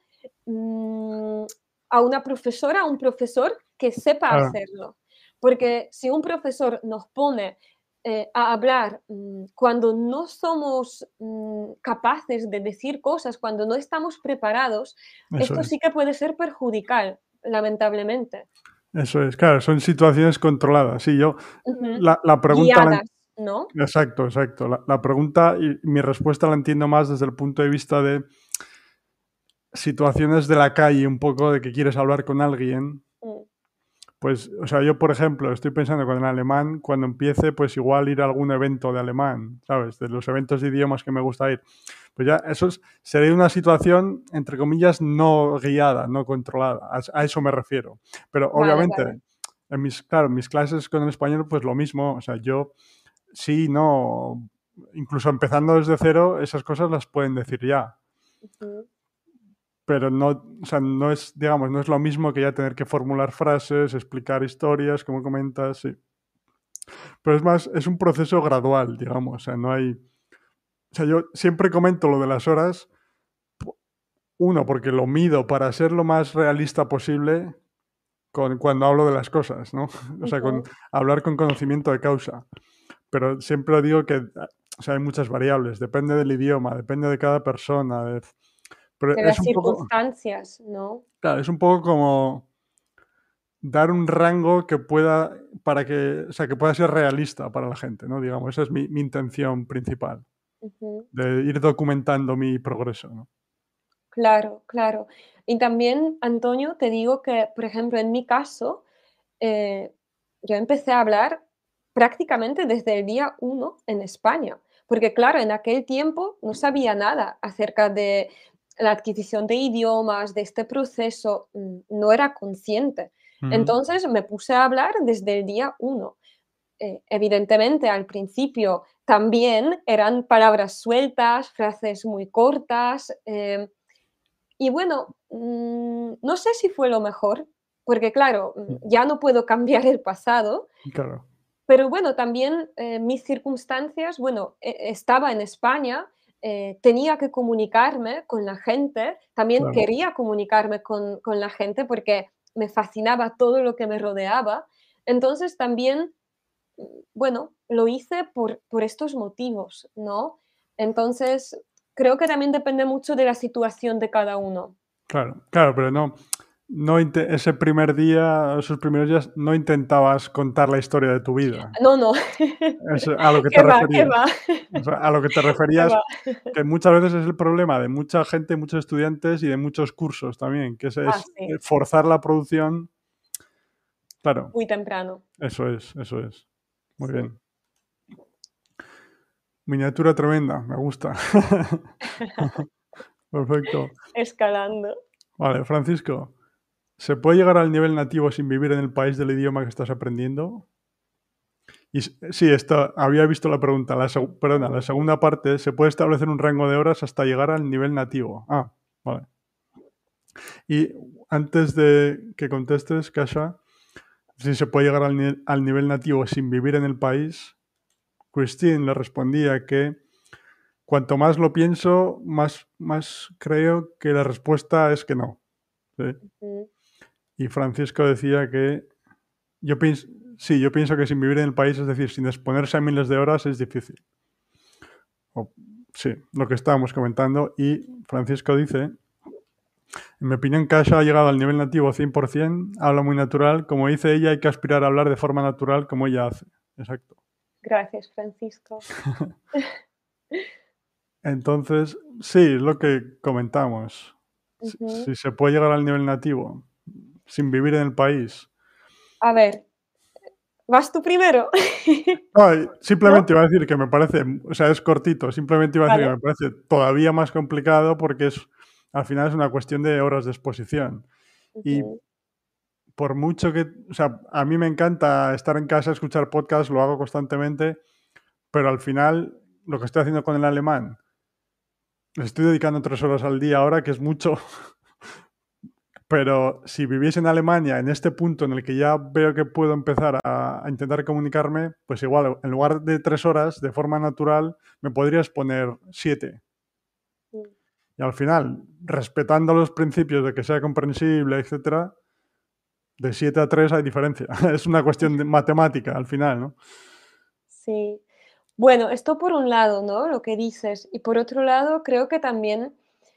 mm, a una profesora, a un profesor que sepa Claro, hacerlo. Porque si un profesor nos pone, eh, a hablar, mm, cuando no somos, mm, capaces de decir cosas, cuando no estamos preparados, eso esto es. sí que puede ser perjudicial, lamentablemente. Eso es. Claro, son situaciones controladas. Sí, yo Ujú. la la pregunta la en Guiadas, ¿no? exacto, exacto. La la pregunta y mi respuesta la entiendo más desde el punto de vista de situaciones de la calle, un poco de que quieres hablar con alguien. Mm, Pues, o sea, yo, por ejemplo, estoy pensando con el alemán, cuando empiece, pues igual ir a algún evento de alemán, ¿sabes? De los eventos de idiomas que me gusta ir. Pues ya, eso es- sería una situación, entre comillas, no guiada, no controlada. A, a eso me refiero. Pero vale, obviamente, vale. en mis, claro, en mis clases con el español, pues lo mismo. O sea, yo sí, no, incluso empezando desde cero, esas cosas las pueden decir ya. Ujú. Pero no, o sea, no es, digamos, no es lo mismo que ya tener que formular frases, explicar historias, como comentas, sí. Pero es más, es un proceso gradual, digamos, o sea, no hay... O sea, yo siempre comento lo de las horas, uno, porque lo mido para ser lo más realista posible con, cuando hablo de las cosas, ¿no? O sea, con Ujú. hablar con conocimiento de causa. Pero siempre digo que, o sea, hay muchas variables, depende del idioma, depende de cada persona, de- pero De es las un poco, circunstancias, ¿no? claro, es un poco como dar un rango que pueda, para que, o sea, que pueda ser realista para la gente, ¿no? Digamos, esa es mi, mi intención principal, Ujú. de ir documentando mi progreso, ¿no? Claro, claro. Y también, Antonio, te digo que, por ejemplo, en mi caso, eh, yo empecé a hablar prácticamente desde el día uno en España, porque claro, en aquel tiempo no sabía nada acerca de la adquisición de idiomas, de este proceso, mm, no era consciente. Ujú. Entonces me puse a hablar desde el día uno. Eh, evidentemente, al principio también eran palabras sueltas, frases muy cortas, em, y bueno, mm, no sé si fue lo mejor, porque claro, mm, ya no puedo cambiar el pasado, Claro, pero bueno, también, eh, mis circunstancias, bueno, e estaba en España, eh, tenía que comunicarme con la gente, también claro. quería comunicarme con con la gente porque me fascinaba todo lo que me rodeaba. Entonces también, mm, bueno, lo hice por por estos motivos, ¿no? Entonces, creo que también depende mucho de la situación de cada uno. Claro, claro, pero no, no inte- ese primer día, esos primeros días, no intentabas contar la historia de tu vida. No, no. Es a lo que te ¿Qué va? ¿Qué referías. va? O sea, a lo que te ¿Qué referías, va? que muchas veces es el problema de mucha gente, muchos estudiantes y de muchos cursos también, que es, Ah, es sí, eh, forzar la producción. Claro, muy temprano. eso es, eso es. Muy Sí. bien. Miniatura tremenda, me gusta. Perfecto. Escalando. Vale, Francisco, ¿se puede llegar al nivel nativo sin vivir en el país del idioma que estás aprendiendo? Y s- sí, esto, había visto la pregunta. La, seg- perdona, la Mm, segunda parte, ¿se puede establecer un rango de horas hasta llegar al nivel nativo? Ah, vale. Y antes de que contestes, Kasha, si se puede llegar al, ni- al nivel nativo sin vivir en el país, Christine le respondía que cuanto más lo pienso, más, más creo que la respuesta es que no. ¿Sí? Mm, Y Francisco decía que yo pienso, sí, yo pienso que sin vivir en el país, es decir, sin exponerse a miles de horas, es difícil. O, sí, lo que estábamos comentando. Y Francisco dice, en mi opinión, Kasha ha llegado al nivel nativo cien por ciento, habla muy natural. Como dice ella, hay que aspirar a hablar de forma natural como ella hace. Exacto. Gracias, Francisco. Entonces, sí, es lo que comentamos. Si, Ujú. si se puede llegar al nivel nativo sin vivir en el país. A ver, ¿vas tú primero? No, y simplemente ¿No? iba a decir que me parece, o sea, es cortito, simplemente iba a decir que Vale. me parece todavía más complicado porque es, al final es una cuestión de horas de exposición. Y Ujú. por mucho que, o sea, a mí me encanta estar en casa, escuchar podcasts, lo hago constantemente, pero al final lo que estoy haciendo con el alemán, le estoy dedicando tres horas al día ahora, que es mucho, pero si viviese en Alemania, en este punto en el que ya veo que puedo empezar a, a intentar comunicarme, pues igual, en lugar de tres horas, de forma natural, me podrías poner siete. Mm. Y al final, respetando los principios de que sea comprensible, etcétera, de siete a tres hay diferencia. Es una cuestión de matemática al final, ¿no? Sí. Bueno, esto por un lado, ¿no? Lo que dices. Y por otro lado, creo que también,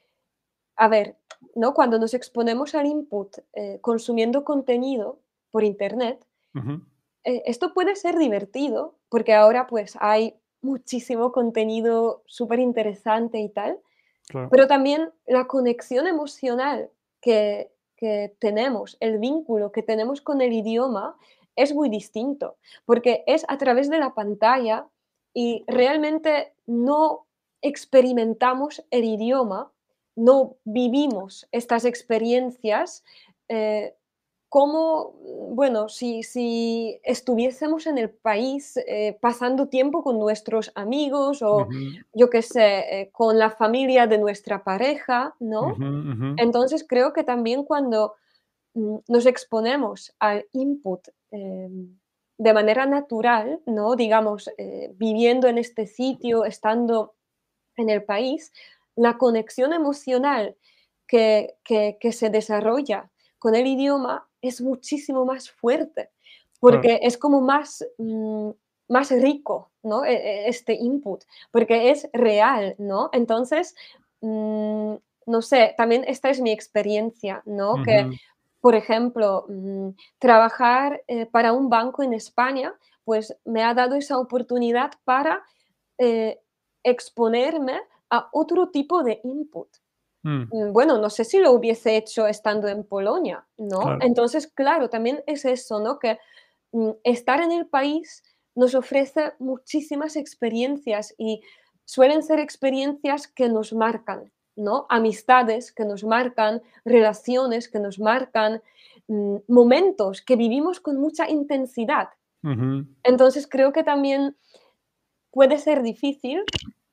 a ver, ¿no? Cuando nos exponemos al input, eh, consumiendo contenido por internet, Ujú, eh, esto puede ser divertido, porque ahora pues hay muchísimo contenido súper interesante y tal, claro. pero también la conexión emocional que, que tenemos, el vínculo que tenemos con el idioma es muy distinto, porque es a través de la pantalla y realmente no experimentamos el idioma, no vivimos estas experiencias eh, como, mm, bueno, si, si estuviésemos en el país eh, pasando tiempo con nuestros amigos o Ujú, yo qué sé, eh, con la familia de nuestra pareja, ¿no? ujú, ujú, Entonces creo que también cuando mm, nos exponemos al input em, de manera natural, ¿no? Digamos, eh, viviendo en este sitio, estando en el país, la conexión emocional que, que, que se desarrolla con el idioma es muchísimo más fuerte, claro. porque es como más, mm, más rico, ¿no? E- e- Este input, porque es real, ¿no? Entonces, mm, no sé, también esta es mi experiencia, ¿no? Que, Ujú, por ejemplo, mm, trabajar eh, para un banco en España, pues me ha dado esa oportunidad para eh, exponerme a otro tipo de input. mm, Mm, Bueno, no sé si lo hubiese hecho estando en Polonia, ¿no? claro. Entonces, claro, también es eso, ¿no? Que mm, estar en el país nos ofrece muchísimas experiencias y suelen ser experiencias que nos marcan, ¿no? Amistades que nos marcan, relaciones que nos marcan, mm, momentos que vivimos con mucha intensidad. Ujú, Entonces, creo que también puede ser difícil,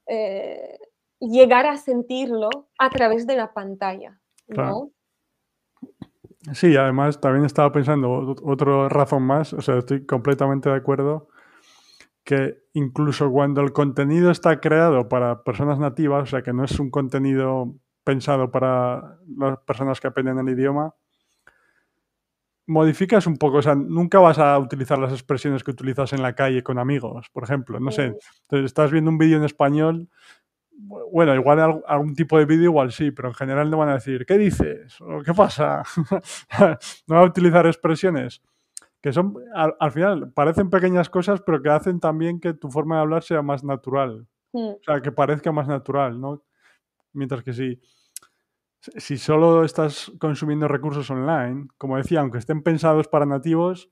eh, llegar a sentirlo a través de la pantalla, claro. ¿no? Sí, además también estaba pensando ot- otra razón más, o sea, estoy completamente de acuerdo que incluso cuando el contenido está creado para personas nativas, o sea, que no es un contenido pensado para las personas que aprenden el idioma, modificas un poco, o sea, nunca vas a utilizar las expresiones que utilizas en la calle con amigos, por ejemplo, no sé, Mm, entonces estás viendo un vídeo en español, bueno, igual algún, algún tipo de vídeo igual sí, pero en general no van a decir, ¿qué dices? ¿O qué pasa? No va a utilizar expresiones que son, al, al final, parecen pequeñas cosas, pero que hacen también que tu forma de hablar sea más natural. mm, O sea, que parezca más natural, ¿no? Mientras que si, si solo estás consumiendo recursos online, como decía, aunque estén pensados para nativos,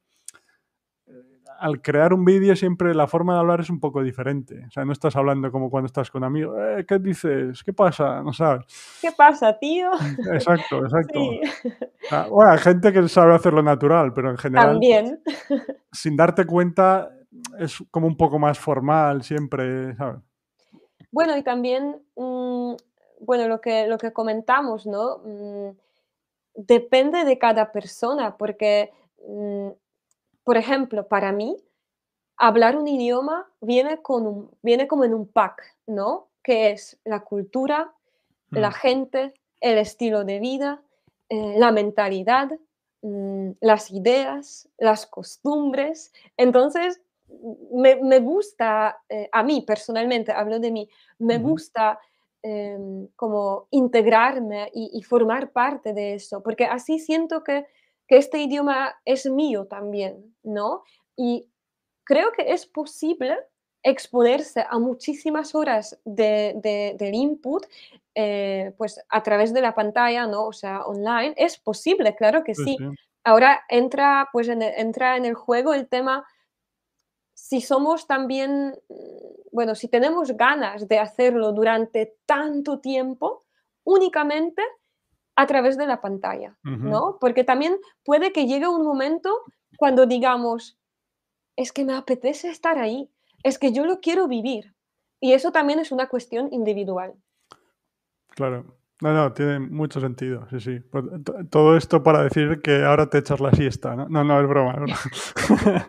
al crear un vídeo siempre la forma de hablar es un poco diferente. O sea, no estás hablando como cuando estás con amigos. Eh, ¿Qué dices? ¿Qué pasa? No sabes. ¿qué pasa, tío? Exacto, exacto. Sí, Ah, bueno, hay gente que sabe hacerlo natural, pero en general, también. sin darte cuenta, es como un poco más formal siempre, ¿sabes? Bueno, y también, mm, bueno, lo que lo que comentamos, ¿no? Mm, depende de cada persona, porque, mm, por ejemplo, para mí, hablar un idioma viene con un viene como en un pack, ¿no? que es la cultura, la Mm. gente, el estilo de vida, eh, la mentalidad, mm, las ideas, las costumbres. Entonces, mm, me, me gusta, eh, a mí personalmente, hablo de mí, me Ujú. gusta em, como integrarme y, y formar parte de eso, porque así siento que, que este idioma es mío también, ¿no? Y creo que es posible exponerse a muchísimas horas de, de- del input, eh, pues a través de la pantalla, ¿no? O sea, online. Es posible, claro que Sí, sí. sí. Ahora entra, pues en el, entra en el juego el tema si somos también, mm, bueno, si tenemos ganas de hacerlo durante tanto tiempo, únicamente a través de la pantalla, Ujú. ¿no? Porque también puede que llegue un momento cuando digamos, es que me apetece estar ahí, es que yo lo quiero vivir. Y eso también es una cuestión individual. Claro. No, no, tiene mucho sentido, sí, sí. Pues, to- todo esto para decir que ahora te echas la siesta, ¿no? No, no, es broma, es broma.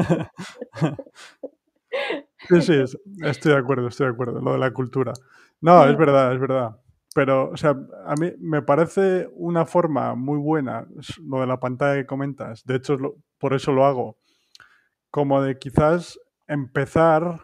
Sí, sí, es- estoy de acuerdo, estoy de acuerdo, lo de la cultura. No, es Mm, verdad, es verdad. Pero, o sea, a mí me parece una forma muy buena, es lo de la pantalla que comentas. De hecho, es lo- por eso lo hago. Como de quizás empezar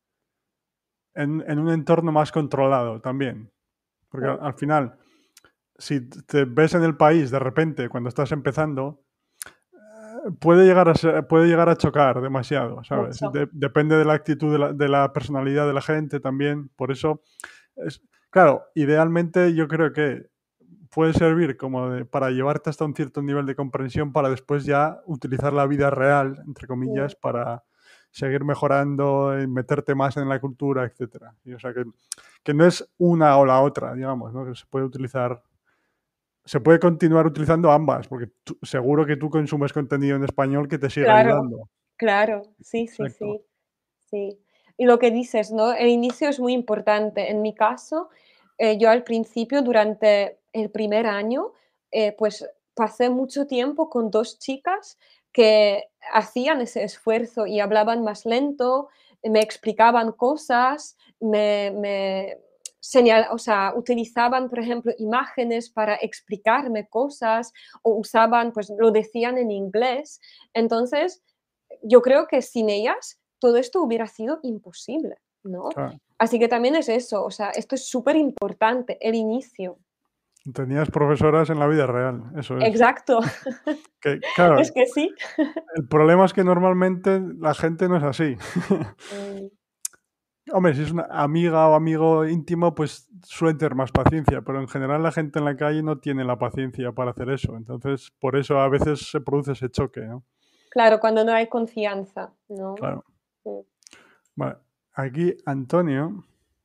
en, en un entorno más controlado también. Porque al, mm, al final, si te ves en el país de repente cuando estás empezando, puede llegar a ser- puede llegar a chocar demasiado, ¿sabes? mucho. De- depende de la actitud de la, de la personalidad de la gente también. Por eso, es, claro, idealmente yo creo que puede servir como de- para llevarte hasta un cierto nivel de comprensión para después ya utilizar la vida real, entre Mm, comillas, para seguir mejorando, y meterte más en la cultura, etcétera. Y, o sea que, que no es una o la otra, digamos, ¿no? Que se puede utilizar, se puede continuar utilizando ambas, porque tú- seguro que tú consumes contenido en español que te sigue claro, ayudando. claro, sí, sí, Exacto. sí. Sí. Y lo que dices, ¿no? El inicio es muy importante. En mi caso, eh, yo al principio, durante el primer año, eh, pues pasé mucho tiempo con dos chicas que hacían ese esfuerzo y hablaban más lento, me explicaban cosas, me, me señal- o sea, utilizaban, por ejemplo, imágenes para explicarme cosas o usaban, pues lo decían en inglés. Entonces, yo creo que sin ellas todo esto hubiera sido imposible, ¿no? Claro. Así que también es eso, o sea, esto es súper importante, el inicio. Tenías profesoras en la vida real, eso es. Exacto, Que, claro, es que sí. el problema es que normalmente la gente no es así. Mm, Hombre, si es una amiga o amigo íntimo, pues suele tener más paciencia, pero en general la gente en la calle no tiene la paciencia para hacer eso. Entonces, por eso a veces se produce ese choque, ¿no? claro, cuando no hay confianza, ¿no? Claro. Mm. Vale. Aquí, Antonio,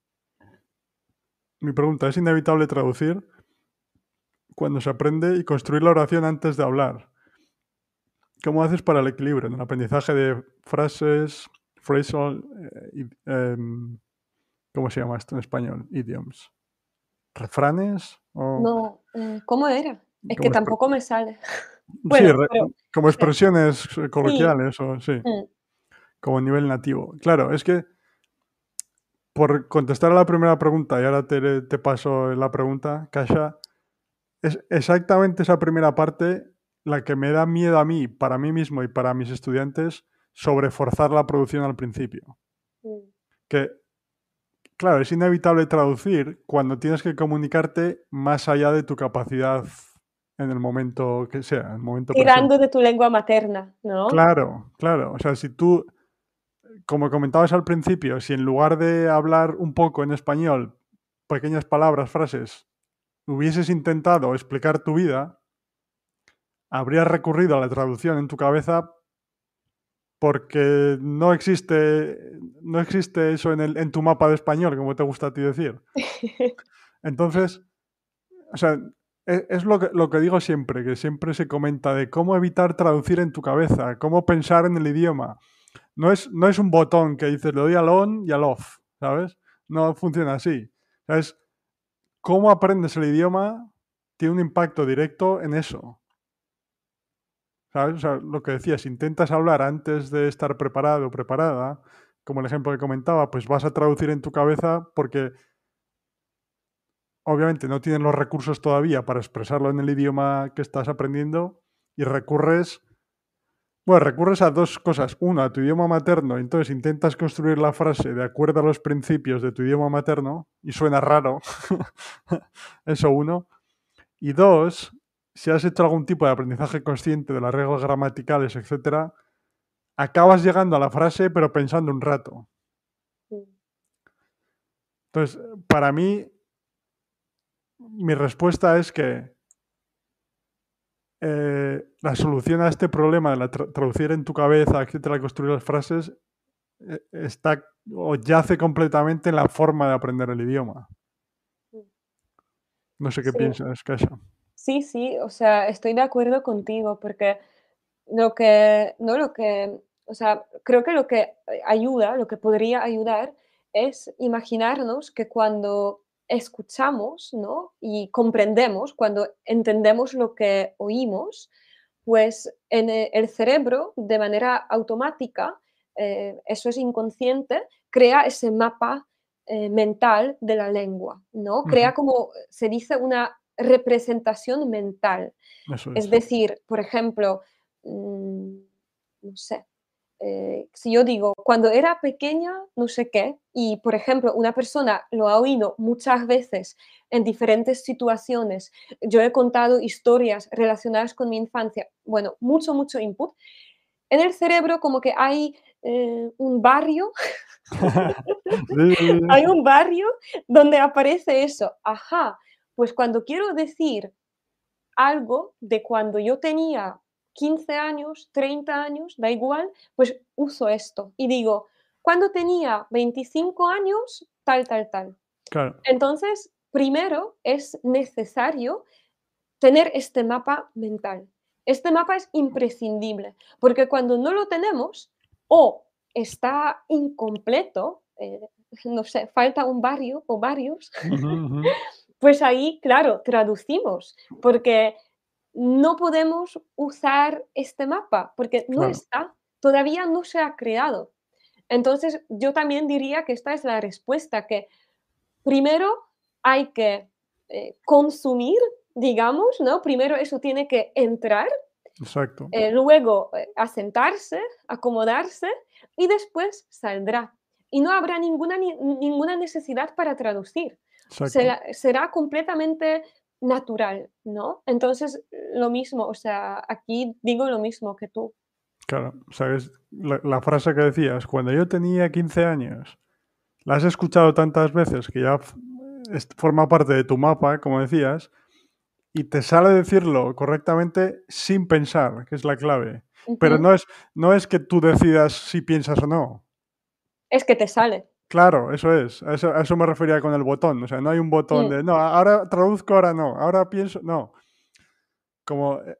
mi pregunta, ¿es inevitable traducir cuando se aprende y construir la oración antes de hablar? ¿Cómo haces para el equilibrio en el aprendizaje de frases, phrasal, eh, id- em, ¿cómo se llama esto en español? Idioms. ¿Refranes? ¿O No, eh, ¿cómo era? Es que como, expre- tampoco me sale. sí, Bueno, re- pero como expresiones eh, sí, coloquiales o sí, mm, como nivel nativo? Claro, es que por contestar a la primera pregunta, y ahora te, te paso la pregunta, Kasha, es exactamente esa primera parte la que me da miedo a mí, para mí mismo y para mis estudiantes, sobre forzar la producción al principio. mm. Que, claro, es inevitable traducir cuando tienes que comunicarte más allá de tu capacidad en el momento que sea, en el momento Tirando presente. de tu lengua materna, ¿no? Claro, claro. O sea, si tú, como comentabas al principio, si en lugar de hablar un poco en español, pequeñas palabras, frases, hubieses intentado explicar tu vida, habrías recurrido a la traducción en tu cabeza porque no existe, no existe eso en, el, en tu mapa de español, como te gusta a ti decir. Entonces, o sea, e- es lo que, lo que digo siempre, que siempre se comenta de cómo evitar traducir en tu cabeza, cómo pensar en el idioma. No es, no es un botón que dices le doy al on y al off, ¿sabes? No funciona así. O sea, es cómo aprendes el idioma tiene un impacto directo en eso. ¿Sabes? O sea, lo que decías, intentas hablar antes de estar preparado o preparada, como el ejemplo que comentaba, pues vas a traducir en tu cabeza porque obviamente no tienes los recursos todavía para expresarlo en el idioma que estás aprendiendo y recurres, bueno, recurres a dos cosas. Una, a tu idioma materno, entonces intentas construir la frase de acuerdo a los principios de tu idioma materno y suena raro. Eso uno. Y dos, si has hecho algún tipo de aprendizaje consciente de las reglas gramaticales, etcétera, acabas llegando a la frase pero pensando un rato. mm. Entonces, para mí, mi respuesta es que eh, la solución a este problema de la tra- traducir en tu cabeza, etcétera, construir las frases, eh, está o yace completamente en la forma de aprender el idioma. Mm. No sé qué Sí, piensas, Kasia. sí, sí, o sea, estoy de acuerdo contigo porque lo que, no lo que, o sea, creo que lo que eh, ayuda, lo que podría ayudar es imaginarnos que cuando escuchamos, ¿no? Y comprendemos, cuando entendemos lo que oímos, pues en e- el cerebro, de manera automática, eh, eso es inconsciente, crea ese mapa eh, mental de la lengua, ¿no? Ujú. Crea como se dice una representación mental. Eso Es es. decir, por ejemplo, mm, no sé, eh, si yo digo, cuando era pequeña, no sé qué, y por ejemplo, una persona lo ha oído muchas veces en diferentes situaciones, yo he contado historias relacionadas con mi infancia, bueno, mucho, mucho input, en el cerebro como que hay eh, un barrio, Sí, sí, hay sí. un barrio donde aparece eso, ajá, pues cuando quiero decir algo de cuando yo tenía quince años, treinta años, da igual, pues uso esto y digo, cuando tenía veinticinco años, tal, tal, tal. Claro, Entonces, primero es necesario tener este mapa mental. Este mapa es imprescindible, porque cuando no lo tenemos o está incompleto, eh, no sé, falta un barrio o varios, ujú, ujú. pues ahí, claro, traducimos, porque no podemos usar este mapa, porque no Claro, está, todavía no se ha creado. Entonces, yo también diría que esta es la respuesta, que primero hay que eh, consumir, digamos, ¿no? Primero eso tiene que entrar, exacto, eh, luego eh, asentarse, acomodarse y después saldrá. Y no habrá ninguna, ni- ninguna necesidad para traducir. exacto. Será, será completamente natural, ¿no? Entonces, lo mismo, o sea, aquí digo lo mismo que tú. Claro, sabes, la, la frase que decías, cuando yo tenía quince años, la has escuchado tantas veces que ya f- es- forma parte de tu mapa, como decías, y te sale decirlo correctamente sin pensar, que es la clave. Pero Ujú. no es, no es que tú decidas si piensas o no. Es que te sale. Claro, eso es. A eso, a eso me refería con el botón. O sea, no hay un botón Mm, de, no, ahora traduzco, ahora no, ahora pienso, no. Como eh,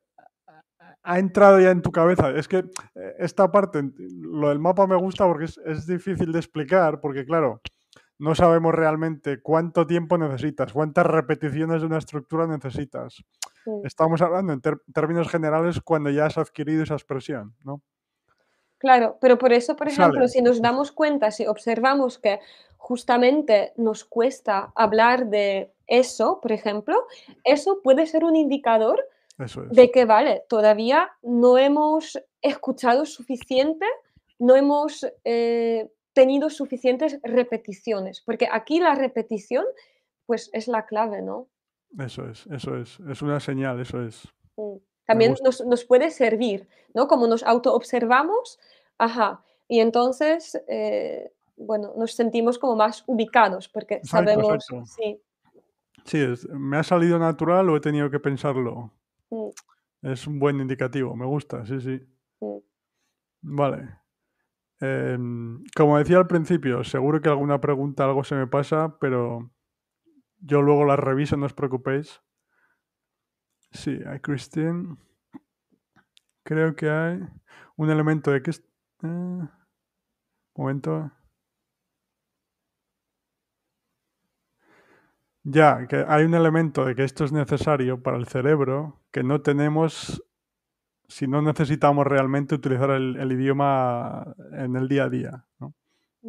ha entrado ya en tu cabeza. Es que eh, esta parte, lo del mapa me gusta porque es, es difícil de explicar, porque claro, no sabemos realmente cuánto tiempo necesitas, cuántas repeticiones de una estructura necesitas. mm. Estamos hablando en ter- términos generales cuando ya has adquirido esa expresión, ¿no? Claro, pero por eso, por ejemplo, Sale. si nos damos cuenta, si observamos que justamente nos cuesta hablar de eso, por ejemplo, eso puede ser un indicador Eso es. de que, vale, todavía no hemos escuchado suficiente, no hemos eh, tenido suficientes repeticiones, porque aquí la repetición, pues es la clave, ¿no? Eso es, eso es. Es una señal, eso es. Mm. Me También gusta. nos nos puede servir, ¿no? Como nos autoobservamos, ajá, y entonces, eh, bueno, nos sentimos como más ubicados, porque Exacto, sabemos exacto. sí, Sí, es- me ha salido natural o he tenido que pensarlo. mm, Es un buen indicativo, me gusta, sí, sí. mm, Vale. Em, como decía al principio, seguro que alguna pregunta, algo se me pasa, pero yo luego la reviso, no os preocupéis. Sí, hay Christine. Creo que hay un elemento de que... es- eh, momento. Ya, que hay un elemento de que esto es necesario para el cerebro que no tenemos si no necesitamos realmente utilizar el, el idioma en el día a día, ¿no?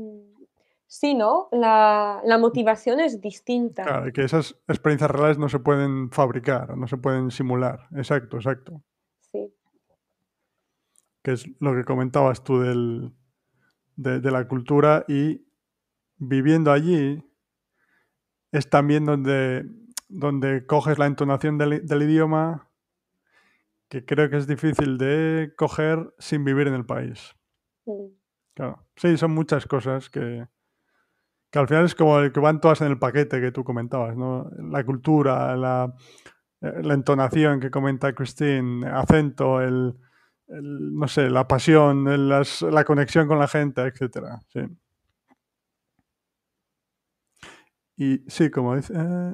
Sí, ¿no? La, la motivación es distinta. Claro, que esas experiencias reales no se pueden fabricar, no se pueden simular. Exacto, exacto. Sí. Que es lo que comentabas tú del, de, de la cultura y viviendo allí es también donde, donde coges la entonación del, del idioma que creo que es difícil de coger sin vivir en el país. Mm. Claro. Sí, son muchas cosas que, que al final es como el que van todas en el paquete que tú comentabas, ¿no? La cultura, la, eh, la entonación que comenta Christine, acento, el, el, no sé, la pasión, el, las, la conexión con la gente, etcétera. Sí. Y sí, como dice. Eh,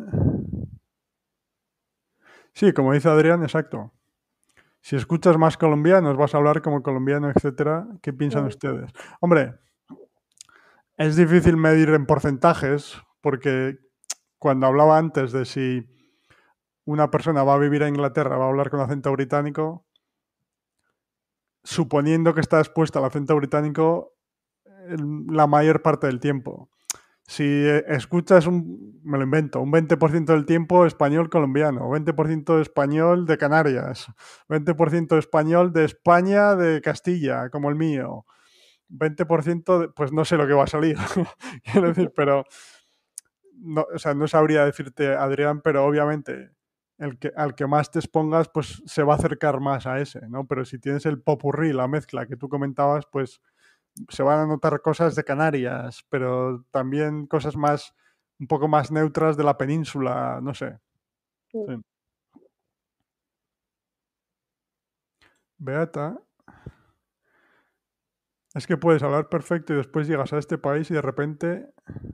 sí, como dice Adrián, exacto. Si escuchas más colombianos, vas a hablar como colombiano, etcétera. ¿Qué piensan Mm. ustedes? Hombre, es difícil medir en porcentajes, porque cuando hablaba antes de si una persona va a vivir a Inglaterra, va a hablar con acento británico, suponiendo que está expuesta al acento británico la mayor parte del tiempo. Si escuchas un, me lo invento, un veinte por ciento del tiempo español colombiano, veinte por ciento español de Canarias, veinte por ciento español de España, de Castilla, como el mío, veinte por ciento de, pues no sé lo que va a salir, quiero decir, pero no, o sea, no sabría decirte, Adrián, pero obviamente el que, al que más te expongas, pues se va a acercar más a ese, ¿no? Pero si tienes el popurrí, la mezcla que tú comentabas, pues se van a notar cosas de Canarias, pero también cosas más, un poco más neutras de la península, no sé. Mm. Sí. Beata, es que puedes hablar perfecto y después llegas a este país y de repente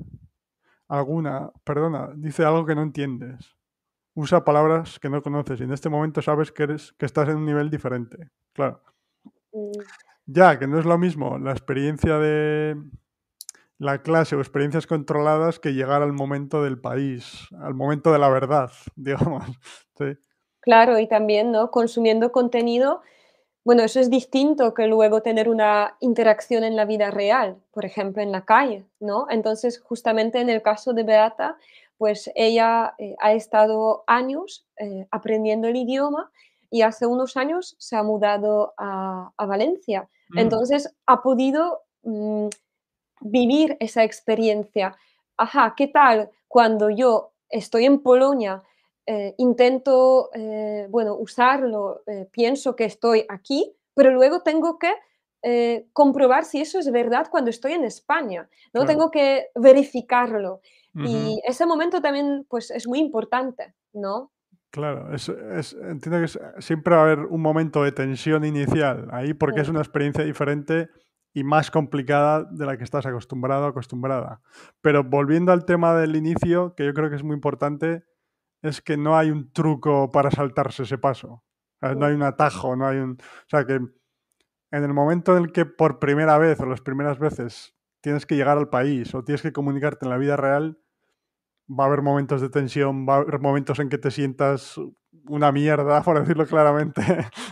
alguna, perdona, dice algo que no entiendes. Usa palabras que no conoces y en este momento sabes que eres, que estás en un nivel diferente. Claro. Mm. Ya, que no es lo mismo la experiencia de la clase o experiencias controladas que llegar al momento del país, al momento de la verdad, digamos. Sí, Claro, y también, ¿no? Consumiendo contenido, bueno, eso es distinto que luego tener una interacción en la vida real, por ejemplo, en la calle, ¿no? Entonces, justamente en el caso de Beata, pues ella eh, ha estado años eh, aprendiendo el idioma y hace unos años se ha mudado a, a Valencia. mm, Entonces, ha podido mm, vivir esa experiencia. Ajá, ¿qué tal cuando yo estoy en Polonia, eh, intento, eh, bueno, usarlo, eh, pienso que estoy aquí, pero luego tengo que eh, comprobar si eso es verdad cuando estoy en España, ¿no? claro. Tengo que verificarlo. Ujú, Y ese momento también, pues, es muy importante, ¿no? claro, es, es- entiendo que es- siempre va a haber un momento de tensión inicial ahí porque es Mm. una experiencia diferente y más complicada de la que estás acostumbrado o acostumbrada. Pero volviendo al tema del inicio, que yo creo que es muy importante, es que no hay un truco para saltarse ese paso. O sea, no Mm. hay un atajo, no hay un... O sea, que en el momento en el que por primera vez o las primeras veces tienes que llegar al país o tienes que comunicarte en la vida real, va a haber momentos de tensión, va a haber momentos en que te sientas una mierda, por decirlo claramente.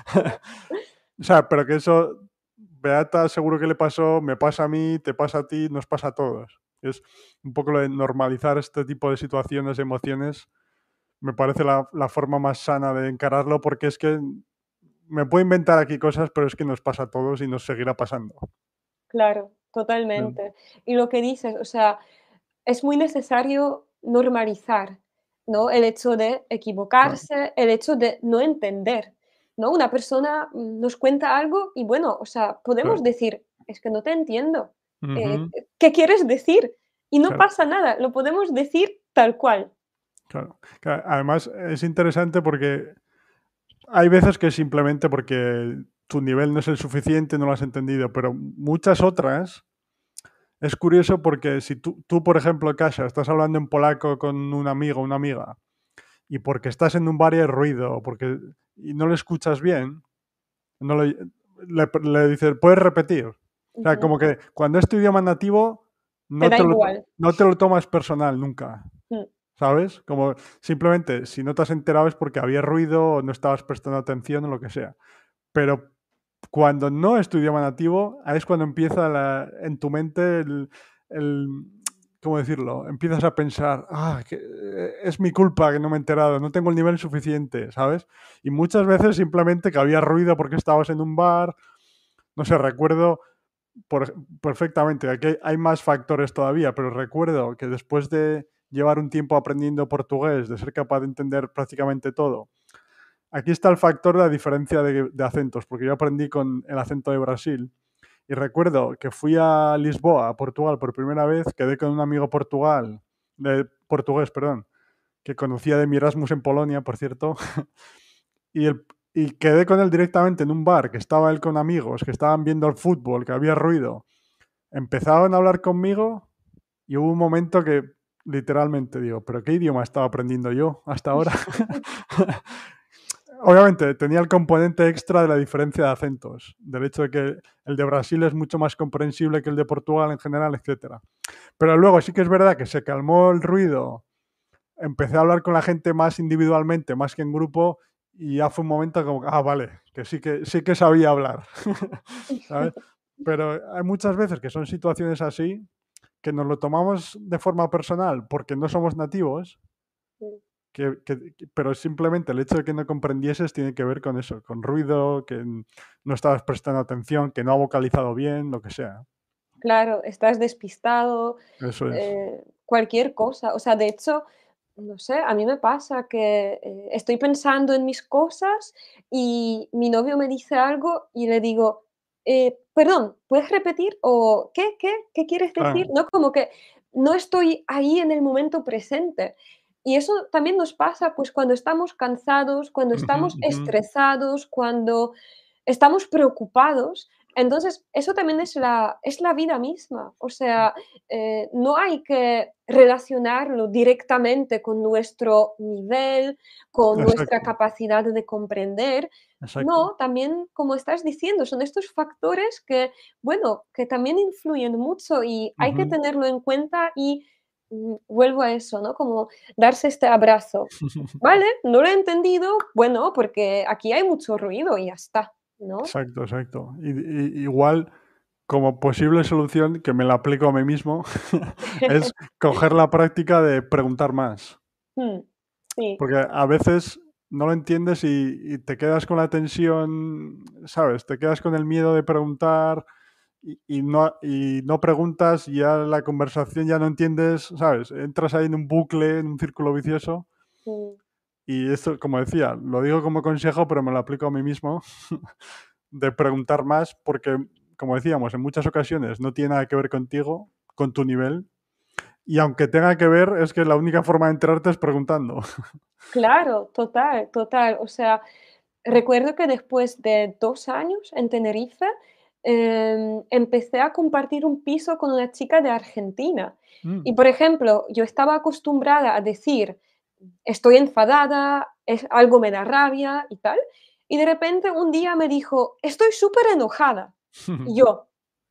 O sea, pero que eso, Beata seguro que le pasó, me pasa a mí, te pasa a ti, nos pasa a todos. Es un poco lo de normalizar este tipo de situaciones, emociones, me parece la, la forma más sana de encararlo porque es que me puedo inventar aquí cosas, pero es que nos pasa a todos y nos seguirá pasando. Claro, Sí, totalmente. Y lo que dices, o sea, es muy necesario normalizar, ¿no? El hecho de claro, equivocarse, el hecho de no entender, ¿no? Una persona mm, nos cuenta algo y bueno, o sea, podemos claro. decir, es que no te entiendo. Eh, Ujú, ¿qué quieres decir? Y no claro. pasa nada, lo podemos decir tal cual. Claro. Claro, además, es interesante porque hay veces que simplemente porque tu nivel no es el suficiente, no lo has entendido, pero muchas otras es curioso porque si tú, tú por ejemplo, Kasia, estás hablando en polaco con un amigo o una amiga y porque estás en un bar y hay ruido porque, y no lo escuchas bien, no lo- le, le dices, ¿puedes repetir? O sea, Ujú. como que cuando es tu idioma nativo, Te no da te lo, igual. no te lo tomas personal nunca. Mm. ¿Sabes? Como simplemente si no te has enterado es porque había ruido o no estabas prestando atención o lo que sea. Pero cuando no es tu idioma nativo, ahí es cuando empieza la- en tu mente el, el- ¿cómo decirlo? Empiezas a pensar, ah, que, eh, es mi culpa que no me he enterado, no tengo el nivel suficiente, ¿sabes? Y muchas veces simplemente que había ruido porque estabas en un bar, no sé, recuerdo por, perfectamente, aquí hay, hay más factores todavía, pero recuerdo que después de llevar un tiempo aprendiendo portugués, de ser capaz de entender prácticamente todo, aquí está el factor de la diferencia de, de acentos, porque yo aprendí con el acento de Brasil. Y recuerdo que fui a Lisboa, a Portugal, por primera vez, quedé con un amigo portugal, de portugués, perdón, que conocía de mi Erasmus en Polonia, por cierto, y, el, y quedé con él directamente en un bar, que estaba él con amigos, que estaban viendo el fútbol, que había ruido. Empezaban a hablar conmigo y hubo un momento que literalmente digo, ¿pero qué idioma estaba aprendiendo yo hasta ahora? Obviamente tenía el componente extra de la diferencia de acentos, del hecho de que el de Brasil es mucho más comprensible que el de Portugal en general, etcétera. Pero luego sí que es verdad que se calmó el ruido, empecé a hablar con la gente más individualmente, más que en grupo, y ya fue un momento como, ah, vale, que sí que, sí que sabía hablar, ¿sabes? Pero hay muchas veces que son situaciones así que nos lo tomamos de forma personal porque no somos nativos, que, que, pero simplemente el hecho de que no comprendieses tiene que ver con eso, con ruido, que no estabas prestando atención, que no ha vocalizado bien, lo que sea. Claro, estás despistado, Eso es. eh, cualquier cosa. O sea, de hecho, no sé, a mí me pasa que eh, estoy pensando en mis cosas y mi novio me dice algo y le digo, eh, perdón, ¿puedes repetir? O ¿qué, qué, qué quieres decir? Claro. No, como que no estoy ahí en el momento presente. Y eso también nos pasa pues cuando estamos cansados, cuando Ujú, estamos ujú. estresados, cuando estamos preocupados. Entonces, eso también es la, es la vida misma. O sea, eh, no hay que relacionarlo directamente con nuestro nivel, con nuestra Exacto, capacidad de comprender. exacto. No, también, como estás diciendo, son estos factores que, bueno, que también influyen mucho y hay que Ujú. tenerlo en cuenta y mm, vuelvo a eso, ¿no? Como darse este abrazo. Vale, no lo he entendido, bueno, porque aquí hay mucho ruido y ya está, ¿no? Exacto, exacto. Y, y- igual, como posible solución, que me la aplico a mí mismo, es coger la práctica de preguntar más. Mm, sí. Porque a veces no lo entiendes y, y te quedas con la tensión, ¿sabes? Te quedas con el miedo de preguntar y, y no, y no preguntas y ya la conversación ya no entiendes, ¿sabes? Entras ahí en un bucle, en un círculo vicioso. Mm. Y esto, como decía, lo digo como consejo, pero me lo aplico a mí mismo, de preguntar más, porque, como decíamos, en muchas ocasiones no tiene nada que ver contigo, con tu nivel, y aunque tenga que ver, es que la única forma de enterarte es preguntando. Claro, total, total. O sea, recuerdo que después de dos años en Tenerife, em, empecé a compartir un piso con una chica de Argentina. Mm. Y, por ejemplo, yo estaba acostumbrada a decir: "Estoy enfadada, es algo me da rabia", y tal, y de repente un día me dijo: "Estoy súper enojada". Y yo: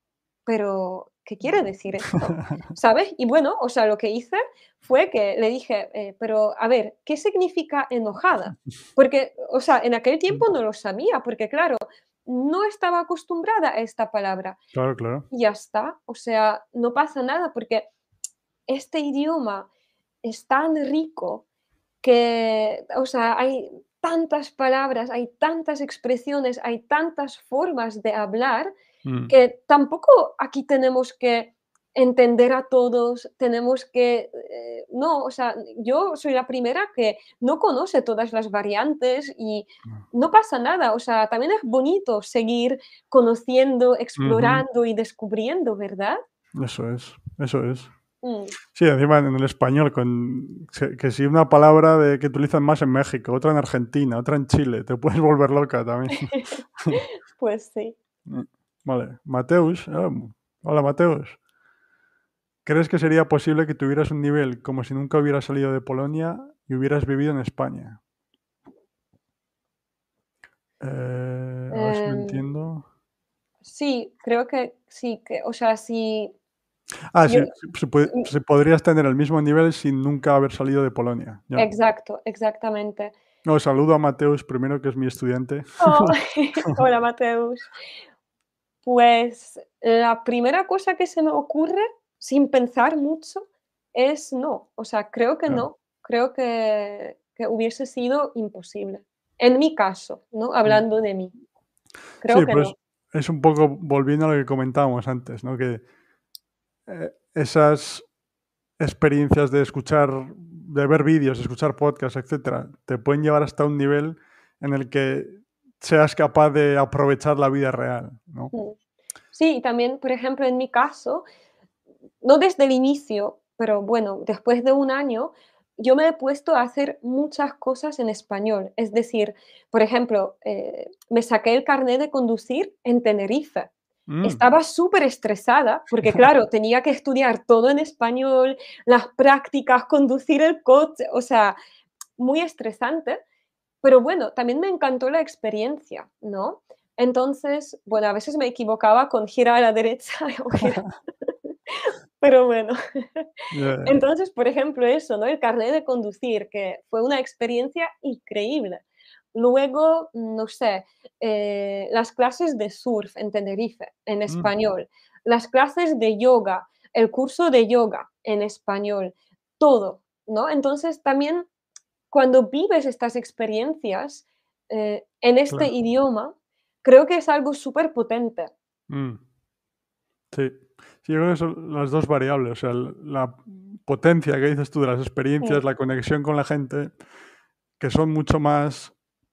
pero, ¿qué quiere decir esto? ¿Sabes? Y bueno, o sea, lo que hice fue que le dije, eh, pero a ver, ¿qué significa enojada? Porque, o sea, en aquel tiempo no lo sabía, porque claro, no estaba acostumbrada a esta palabra. Claro, claro. Y ya está, o sea, no pasa nada, porque este idioma es tan rico que, o sea, hay tantas palabras, hay tantas expresiones, hay tantas formas de hablar Mm. que tampoco aquí tenemos que entender a todos, tenemos que, eh, no, o sea, yo soy la primera que no conoce todas las variantes y no pasa nada, o sea, también es bonito seguir conociendo, Ujú. explorando y descubriendo, ¿verdad? Eso es, eso es. Mm. Sí, encima en el español, con, se- que si una palabra de, que utilizan más en México, otra en Argentina, otra en Chile, te puedes volver loca también. Pues sí. Vale, Mateus. ah, hola, Mateus. ¿Crees que sería posible que tuvieras un nivel como si nunca hubieras salido de Polonia y hubieras vivido en España? Eh, a ver si lo Em, entiendo. sí, creo que sí, que, o sea, si Ah, yo sí, sí, sí puede- mm, sí podrías tener el mismo nivel sin nunca haber salido de Polonia. Ya. exacto, exactamente. No, saludo a Mateus primero, que es mi estudiante. Oh, hola, Mateus. Pues, la primera cosa que se me ocurre, sin pensar mucho, es no. O sea, creo que Claro. no. Creo que, que hubiese sido imposible. En mi caso, ¿no? Mm. Hablando de mí. Creo Sí, que pues no. es un poco volviendo a lo que comentábamos antes, ¿no? Que eh, esas experiencias de escuchar, de ver vídeos, escuchar podcasts, etcétera, te pueden llevar hasta un nivel en el que seas capaz de aprovechar la vida real, ¿no? Mm. Sí, y también, por ejemplo, en mi caso, no desde el inicio, pero bueno, después de un año, yo me he puesto a hacer muchas cosas en español. Es decir, por ejemplo, eh, me saqué el carnet de conducir en Tenerife. Mm, Estaba súper estresada porque, claro, tenía que estudiar todo en español, las prácticas, conducir el coche, o sea, muy estresante. Pero bueno, también me encantó la experiencia, ¿no? Entonces, bueno, a veces me equivocaba con gira a la derecha o gira, pero bueno. ya, ya. Entonces, por ejemplo, eso, ¿no? El carnet de conducir, que fue una experiencia increíble. Luego, no sé, eh, las clases de surf en Tenerife, en Mm, español, las clases de yoga, el curso de yoga en español, todo, ¿no? Entonces, también cuando vives estas experiencias eh, en este claro. idioma, creo que es algo súper potente. Mm, sí. Sí, yo creo que son las dos variables, o sea, el- la potencia que dices tú de las experiencias, Mm, la conexión con la gente, que son mucho más,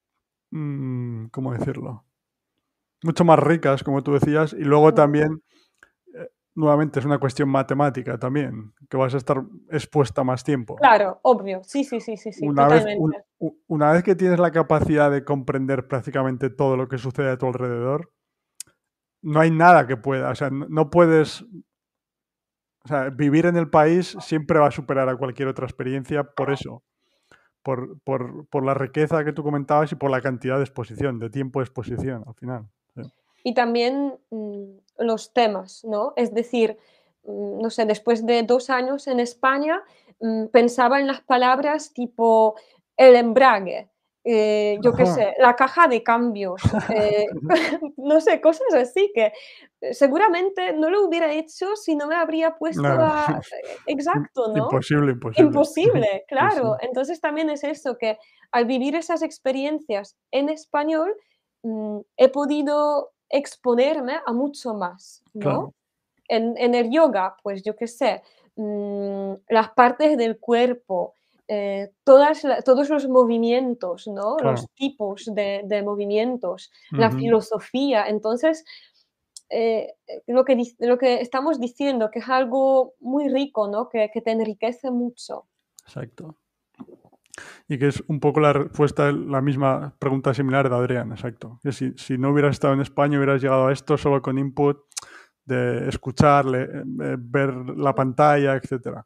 mm, ¿cómo decirlo? Mucho más ricas, como tú decías, y luego mm. también, eh, nuevamente, es una cuestión matemática también, que vas a estar expuesta más tiempo. Claro, obvio. Sí, sí, sí, sí, sí, Una vez, un- totalmente. u- una vez que tienes la capacidad de comprender prácticamente todo lo que sucede a tu alrededor, no hay nada que pueda, o sea, no, no puedes, o sea, vivir en el país siempre va a superar a cualquier otra experiencia por eso, por, por, por la riqueza que tú comentabas y por la cantidad de exposición, de tiempo de exposición al final. Sí. Y también mm, los temas, ¿no? Es decir, mm, no sé, después de dos años en España, mm, pensaba en las palabras tipo el embrague, eh, yo qué Ajá. sé, la caja de cambios, eh, no sé, cosas así que eh, seguramente no lo hubiera hecho si no me habría puesto No, a... eh, Exacto, ¿no? imposible, imposible. Imposible, Sí, sí, claro. Entonces también es eso, que al vivir esas experiencias en español, mm, he podido exponerme a mucho más, ¿no? claro, En, en el yoga, pues yo qué sé, mm, las partes del cuerpo, eh, todas la- todos los movimientos, ¿no? claro. Los tipos de, de movimientos, la Ujú, filosofía. Entonces, eh, eh, lo que, dic- lo que estamos diciendo, que es algo muy rico, ¿no? Que, que te enriquece mucho. exacto. Y que es un poco la respuesta, la misma pregunta similar de Adrián, exacto. Que si, si no hubieras estado en España, hubieras llegado a esto solo con input de escuchar, le- eh, ver la pantalla, etcétera.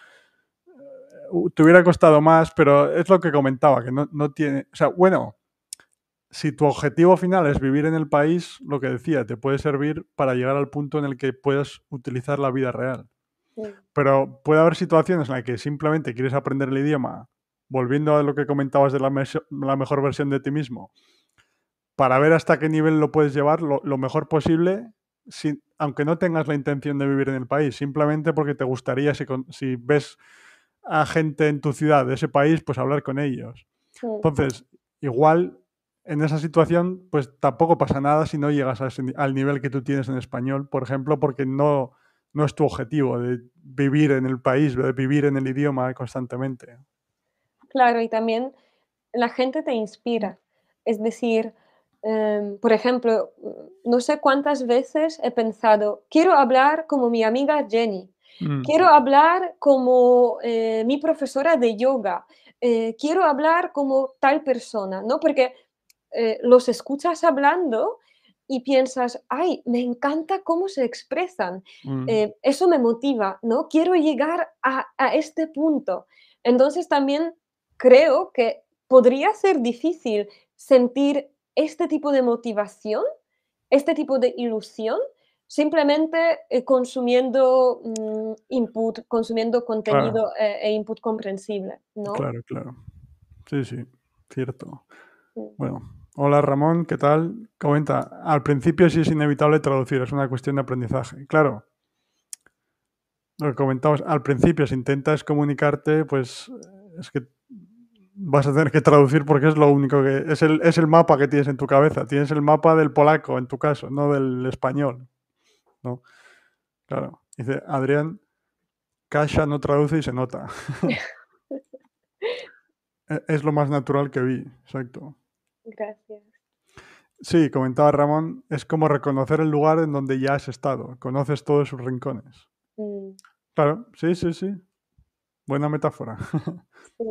Uh, Te hubiera costado más, pero es lo que comentaba, que no, no tiene... O sea, bueno, si tu objetivo final es vivir en el país, lo que decía, te puede servir para llegar al punto en el que puedas utilizar la vida real. Mm, Pero puede haber situaciones en las que simplemente quieres aprender el idioma, volviendo a lo que comentabas de la, mes- la mejor versión de ti mismo, para ver hasta qué nivel lo puedes llevar lo, lo mejor posible, sin, aunque no tengas la intención de vivir en el país, simplemente porque te gustaría, si, con- si ves a gente en tu ciudad de ese país, pues hablar con ellos. mm. Entonces, igual en esa situación, pues tampoco pasa nada si no llegas a ese ni- al nivel que tú tienes en español, por ejemplo, porque no, no es tu objetivo de vivir en el país, de vivir en el idioma constantemente. Claro, y también la gente te inspira. Es decir, em, por ejemplo, mm, no sé cuántas veces he pensado, quiero hablar como mi amiga Jenny, Mm, quiero hablar como eh, mi profesora de yoga, eh, quiero hablar como tal persona, ¿no? Porque eh, los escuchas hablando y piensas, ay, me encanta cómo se expresan, mm, eh, eso me motiva, ¿no? Quiero llegar a, a este punto. Entonces también creo que podría ser difícil sentir este tipo de motivación, este tipo de ilusión, simplemente eh, consumiendo mm, input, consumiendo claro, contenido eh, e input comprensible, ¿no? claro, claro. Sí, sí, cierto. Mm. Bueno, hola Ramón, ¿qué tal? Comenta, al principio sí es inevitable traducir, es una cuestión de aprendizaje. Claro, lo que comentamos al principio, si intentas comunicarte, pues es que vas a tener que traducir porque es lo único que... Es el, es el mapa que tienes en tu cabeza. Tienes el mapa del polaco, en tu caso, no del español, ¿no? Claro. Dice, Adrián, Kasia no traduce y se nota. E- Es lo más natural que vi, exacto. Gracias. Sí, comentaba Ramón, es como reconocer el lugar en donde ya has estado. Conoces todos sus rincones. Mm, Claro, sí, sí, sí. Buena metáfora. sí.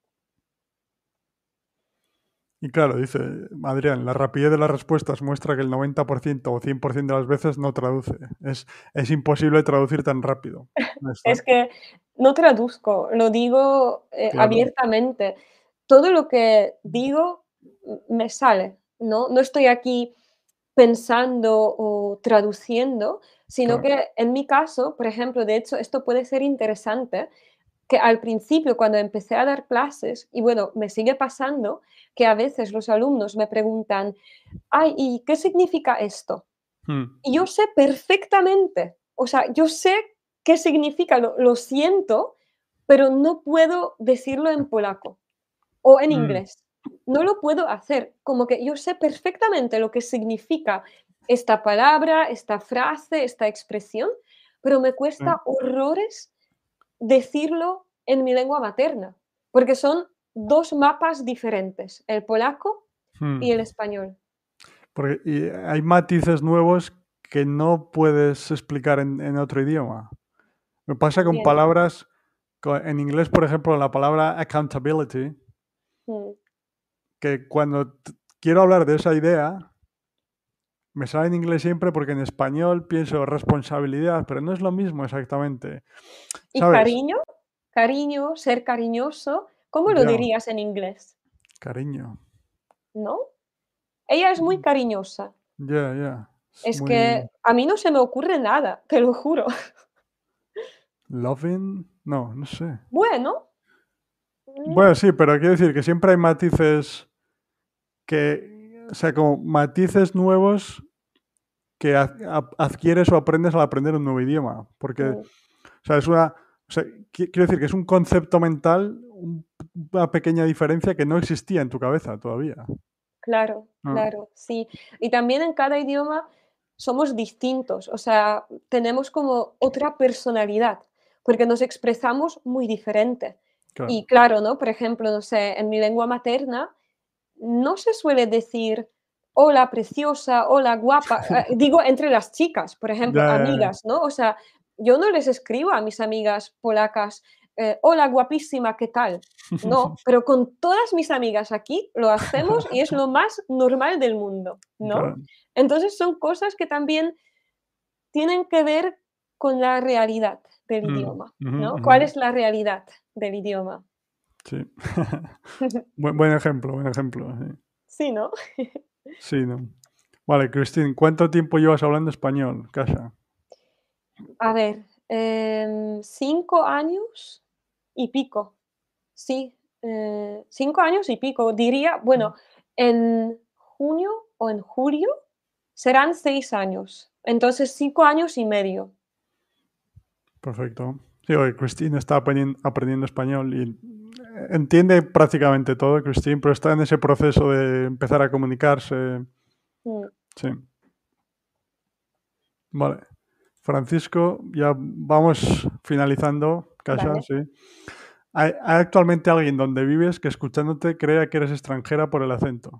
Y claro, dice Adrián, la rapidez de las respuestas muestra que el noventa por ciento o cien por ciento de las veces no traduce. Es, es imposible traducir tan rápido. Ahí está. Es que no traduzco, lo digo eh, Claro. abiertamente. Todo lo que digo m- me sale, ¿no? No estoy aquí pensando o traduciendo, sino Claro. que en mi caso, por ejemplo, de hecho, esto puede ser interesante, que al principio, cuando empecé a dar clases, y bueno, me sigue pasando, que a veces los alumnos me preguntan, ay, ¿y qué significa esto? Hmm. Y yo sé perfectamente, o sea, yo sé qué significa, lo, lo siento, pero no puedo decirlo en polaco o en Mm. inglés. No lo puedo hacer, como que yo sé perfectamente lo que significa esta palabra, esta frase, esta expresión, pero me Sí. cuesta horrores decirlo en mi lengua materna, porque son dos mapas diferentes, el polaco Hmm. y el español. Porque y hay matices nuevos que no puedes explicar en, en otro idioma. Me pasa con También. palabras, co- en inglés, por ejemplo, la palabra accountability, Mm, que cuando t- quiero hablar de esa idea, me sale en inglés siempre porque en español pienso responsabilidad, pero no es lo mismo exactamente. ¿Y ¿Sabes? cariño? Cariño, ser cariñoso, ¿cómo lo Ya, dirías en inglés? cariño. ¿No? Ella es muy cariñosa. Ya, ya. Es Es que muy a mí no se me ocurre nada, te lo juro. loving. No, no sé. Bueno, mm, Bueno, sí, pero quiero decir que siempre hay matices que, o sea, como matices nuevos que ad- a- adquieres o aprendes al aprender un nuevo idioma. Porque, mm, o sea, es una, o sea, qui- quiero decir que es un concepto mental, un- una pequeña diferencia que no existía en tu cabeza todavía. claro, Ah, claro, sí. Y también en cada idioma somos distintos, o sea, tenemos como otra personalidad, porque nos expresamos muy diferente. claro. Y claro, ¿no? Por ejemplo, no sé, en mi lengua materna no se suele decir: "Hola, preciosa, hola, guapa", eh, digo entre las chicas, por ejemplo, Ya, ya, ya. amigas, ¿no? O sea, yo no les escribo a mis amigas polacas, eh: "Hola, guapísima, ¿qué tal?". No, pero con todas mis amigas aquí lo hacemos y es lo más normal del mundo, ¿no? Claro. Entonces, son cosas que también tienen que ver con la realidad del Mm, idioma, ujú, ¿no? ujú. ¿Cuál es la realidad del idioma? Sí. Buen, buen ejemplo, buen ejemplo. Sí. Sí, ¿no? Sí, no. Vale, Christine, ¿cuánto tiempo llevas hablando español, Casa? A ver, em, cinco años y pico. Sí, eh, cinco años y pico. Diría, bueno, en junio o en julio serán seis años. Entonces, cinco años y medio. Perfecto. Sí, oye, Christine está aprendiendo, aprendiendo español y entiende prácticamente todo, Christine, pero está en ese proceso de empezar a comunicarse. Mm, Sí. Vale. Francisco, ya vamos finalizando, Casa, vale. sí. ¿Hay, hay actualmente alguien donde vives que escuchándote crea que eres extranjera por el acento?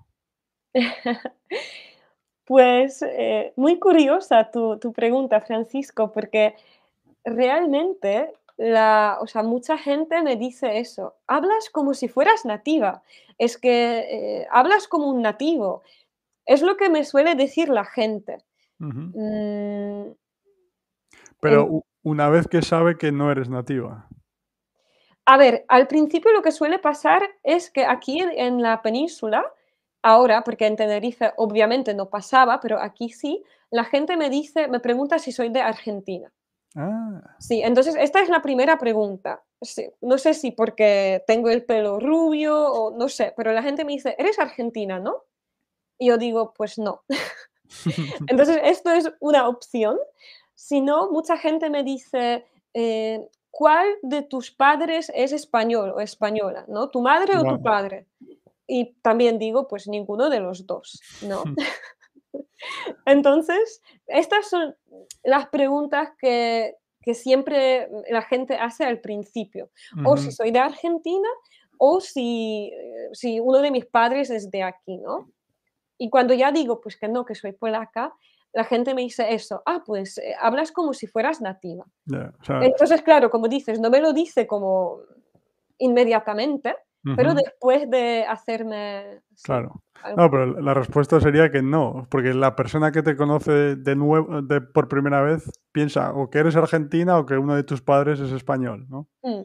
Pues, eh, muy curiosa tu tu pregunta, Francisco, porque realmente la o sea, mucha gente me dice eso: "Hablas como si fueras nativa, es que, eh, hablas como un nativo". Es lo que me suele decir la gente. Ujú. Mm, Pero en u- una vez que sabe que no eres nativa. a ver, al principio lo que suele pasar es que aquí en en la península, ahora, porque en Tenerife obviamente no pasaba, pero aquí sí, la gente me dice me pregunta si soy de Argentina. Ah, Sí, entonces esta es la primera pregunta. Sí, no sé si porque tengo el pelo rubio o no sé, pero la gente me dice: "¿Eres argentina, no?". Y yo digo: "Pues no". Entonces, esto es una opción. Si no, mucha gente me dice, eh, ¿cuál de tus padres es español o española, ¿no? ¿Tu madre o tu Vale. padre? Y también digo, pues ninguno de los dos, ¿no? Entonces, estas son las preguntas que, que siempre la gente hace al principio. O si Ujú. soy de Argentina o si, eh, si uno de mis padres es de aquí, ¿no? Y cuando ya digo, pues que no, que soy polaca, la gente me dice eso, ah, pues eh, hablas como si fueras nativa. Ya, o sea, Entonces, claro, como dices, no me lo dice como inmediatamente, pero ujú, después de hacerme, sí, claro. No, algo. pero la respuesta sería que no, porque la persona que te conoce de nuevo, de, por primera vez, piensa o que eres argentina o que uno de tus padres es español, ¿no? Mm,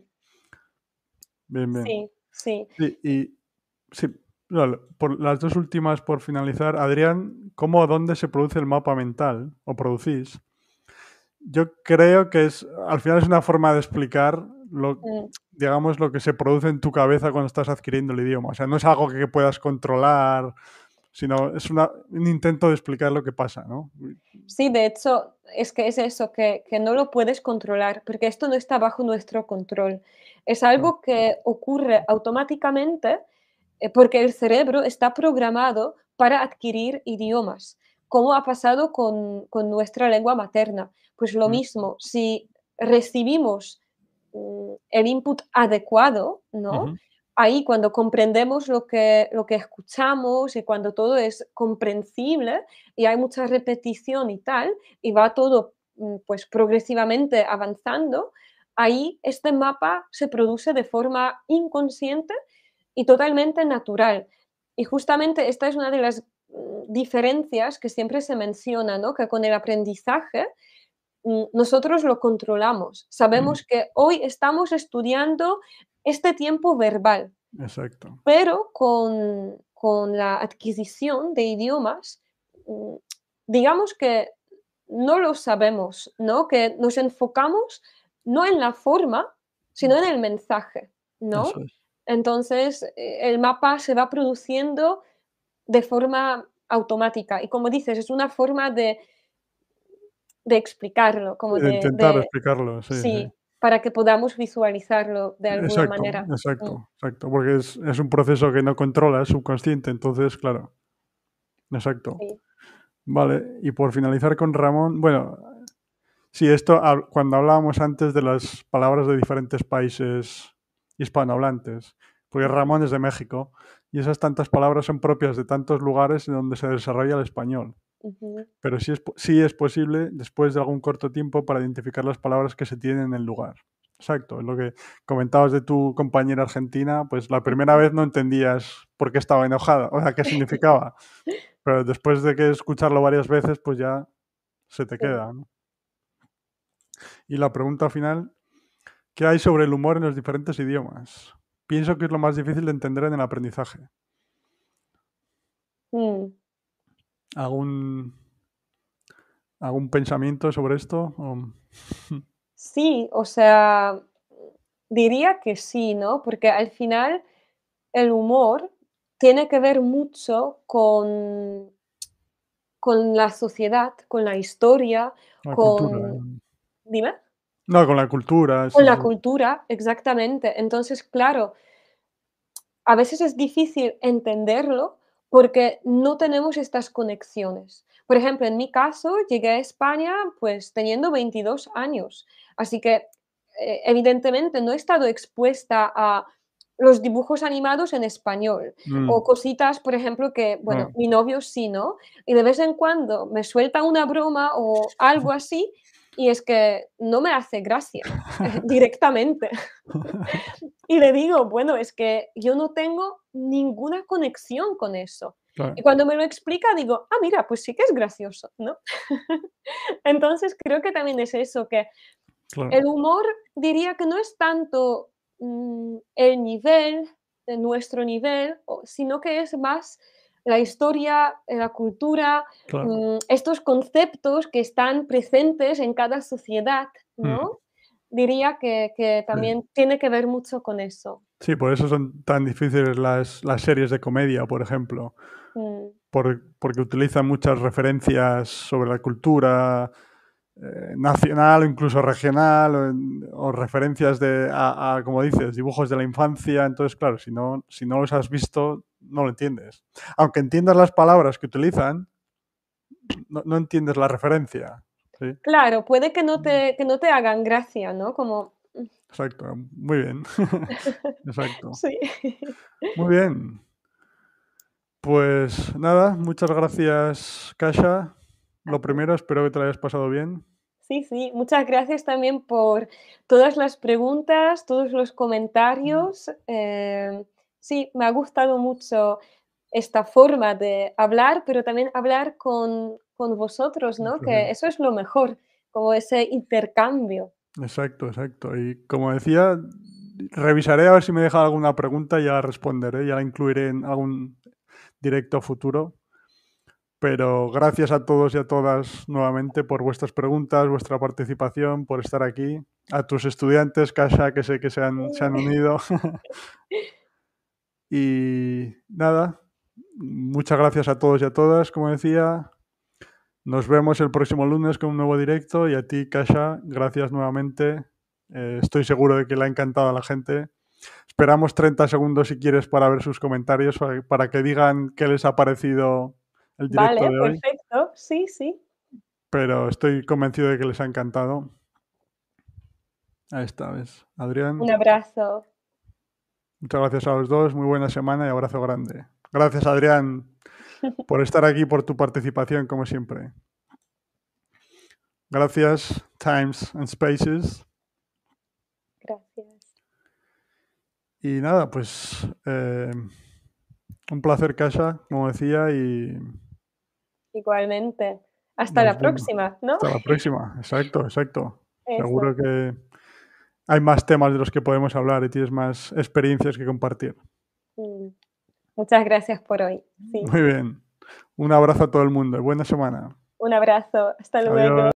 Bien, bien. sí, sí. Sí, y sí, vale, por las dos últimas por finalizar, Adrián, ¿cómo o dónde se produce el mapa mental o producís? Yo creo que es, al final es una forma de explicar lo, Mm. digamos, lo que se produce en tu cabeza cuando estás adquiriendo el idioma. O sea, no es algo que puedas controlar, sino es una, un intento de explicar lo que pasa, ¿no? Sí, de hecho, es que es eso, que, que no lo puedes controlar, porque esto no está bajo nuestro control. Es Claro. algo que ocurre automáticamente eh, porque el cerebro está programado para adquirir idiomas, como ha pasado con, con nuestra lengua materna. Pues lo Mm, mismo, si recibimos mm, el input adecuado, ¿no? ujú, Ahí cuando comprendemos lo que, lo que escuchamos y cuando todo es comprensible y hay mucha repetición y tal, y va todo mm, pues progresivamente avanzando, ahí este mapa se produce de forma inconsciente y totalmente natural. Y justamente esta es una de las mm, diferencias que siempre se menciona, ¿no? Que con el aprendizaje mm, nosotros lo controlamos. mm, Sabemos que hoy estamos estudiando este tiempo verbal, exacto. pero con, con la adquisición de idiomas, mm, digamos que no lo sabemos, ¿no? Que nos enfocamos no en la forma, sino en el mensaje, Eso ¿no? es. Entonces, eh, el mapa se va produciendo de forma automática y como dices, es una forma de, de explicarlo, como De de, intentar de, explicarlo, sí, sí. sí, para que podamos visualizarlo de alguna Exacto, manera. Mm, exacto, exacto. Porque es, es un proceso que no controla, es subconsciente, entonces, claro, exacto. sí. Vale, y por finalizar con Ramón, bueno, sí, esto hab- cuando hablábamos antes de las palabras de diferentes países hispanohablantes, porque Ujú, Ramón es de México y esas tantas palabras son propias de tantos lugares en donde se desarrolla el español. ujú. Pero sí es, po- sí es posible, después de algún corto tiempo, para identificar las palabras que se tienen en el lugar. Exacto, es lo que comentabas de tu compañera argentina, pues la primera Ujú. vez no entendías por qué estaba enojada, o sea, qué significaba, pero después de que escucharlo varias veces, pues ya se te Sí. queda, ¿no? Y la pregunta final, ¿qué hay sobre el humor en los diferentes idiomas? Pienso que es lo más difícil de entender en el aprendizaje. Mm. ¿Algún, algún pensamiento sobre esto? O- Sí, o sea, diría que sí, ¿no? Porque al final el humor tiene que ver mucho con, con la sociedad, con la historia, La cultura. con... ¿Eh? Dime. No, con la cultura, Con sí, la sí. cultura, exactamente. Entonces, claro, a veces es difícil entenderlo porque no tenemos estas conexiones. Por ejemplo, en mi caso, llegué a España pues teniendo veintidós años, así que eh, evidentemente no he estado expuesta a los dibujos animados en español o Mm, cositas, por ejemplo, que, bueno, claro. mi novio sí, ¿no? Y de vez en cuando me suelta una broma o algo así y es que no me hace gracia directamente. Y le digo, bueno, es que yo no tengo ninguna conexión con eso. Y Claro, cuando me lo explica, digo, ah, mira, pues sí que es gracioso, ¿no? Entonces creo que también es eso, que claro. el humor diría que no es tanto mm, el nivel, de nuestro nivel, o- sino que es más la historia, eh, la cultura, Claro. mm, estos conceptos que están presentes en cada sociedad, Mm, ¿no? Diría que, que sí. también tiene que ver mucho con eso. Sí, por eso son tan difíciles las, las series de comedia, por ejemplo, Mm, por- porque utilizan muchas referencias sobre la cultura, eh, nacional o incluso regional o, en- o referencias de, a, a, como dices, dibujos de la infancia. Entonces, claro, si no, si no los has visto, no lo entiendes. Aunque entiendas las palabras que utilizan, no, no entiendes la referencia. ¿Sí? Claro, puede que no te que no te hagan gracia, ¿no? Como mm, Exacto, muy bien. Exacto. sí. Muy bien. Pues nada, muchas gracias, Kasha. A Lo ti. primero, espero que te lo hayas pasado bien. Sí, sí, muchas gracias también por todas las preguntas, todos los comentarios. Em, sí, me ha gustado mucho esta forma de hablar, pero también hablar con con vosotros, ¿no? Que Sí. eso es lo mejor, como ese intercambio. Exacto, exacto. Y como decía, revisaré a ver si me deja alguna pregunta y ya la responderé, ya la incluiré en algún directo futuro. Pero gracias a todos y a todas nuevamente por vuestras preguntas, vuestra participación, por estar aquí. A tus estudiantes, Kasha, que sé que se han, se han unido. Y nada, muchas gracias a todos y a todas, como decía. Nos vemos el próximo lunes con un nuevo directo y a ti, Kasha, gracias nuevamente. Eh, estoy seguro de que le ha encantado a la gente. Esperamos treinta segundos si quieres para ver sus comentarios, para, para que digan qué les ha parecido el directo Vale, de hoy, perfecto. Sí, sí. pero estoy convencido de que les ha encantado. Ahí está, ¿ves? Un Adrián, abrazo. muchas gracias a los dos, muy buena semana y abrazo grande. Gracias, Adrián, por estar aquí, por tu participación, como siempre. Gracias, Times and Spaces. Gracias. Y nada, pues eh, un placer, Kasha, como decía, y Igualmente. Hasta nos la vemos. próxima, ¿no? Hasta la próxima. Exacto, exacto. Seguro Eso. que hay más temas de los que podemos hablar y tienes más experiencias que compartir. Mm. Muchas gracias por hoy. Sí. Muy bien. Un abrazo a todo el mundo y buena semana. Un abrazo. Hasta luego. Adiós.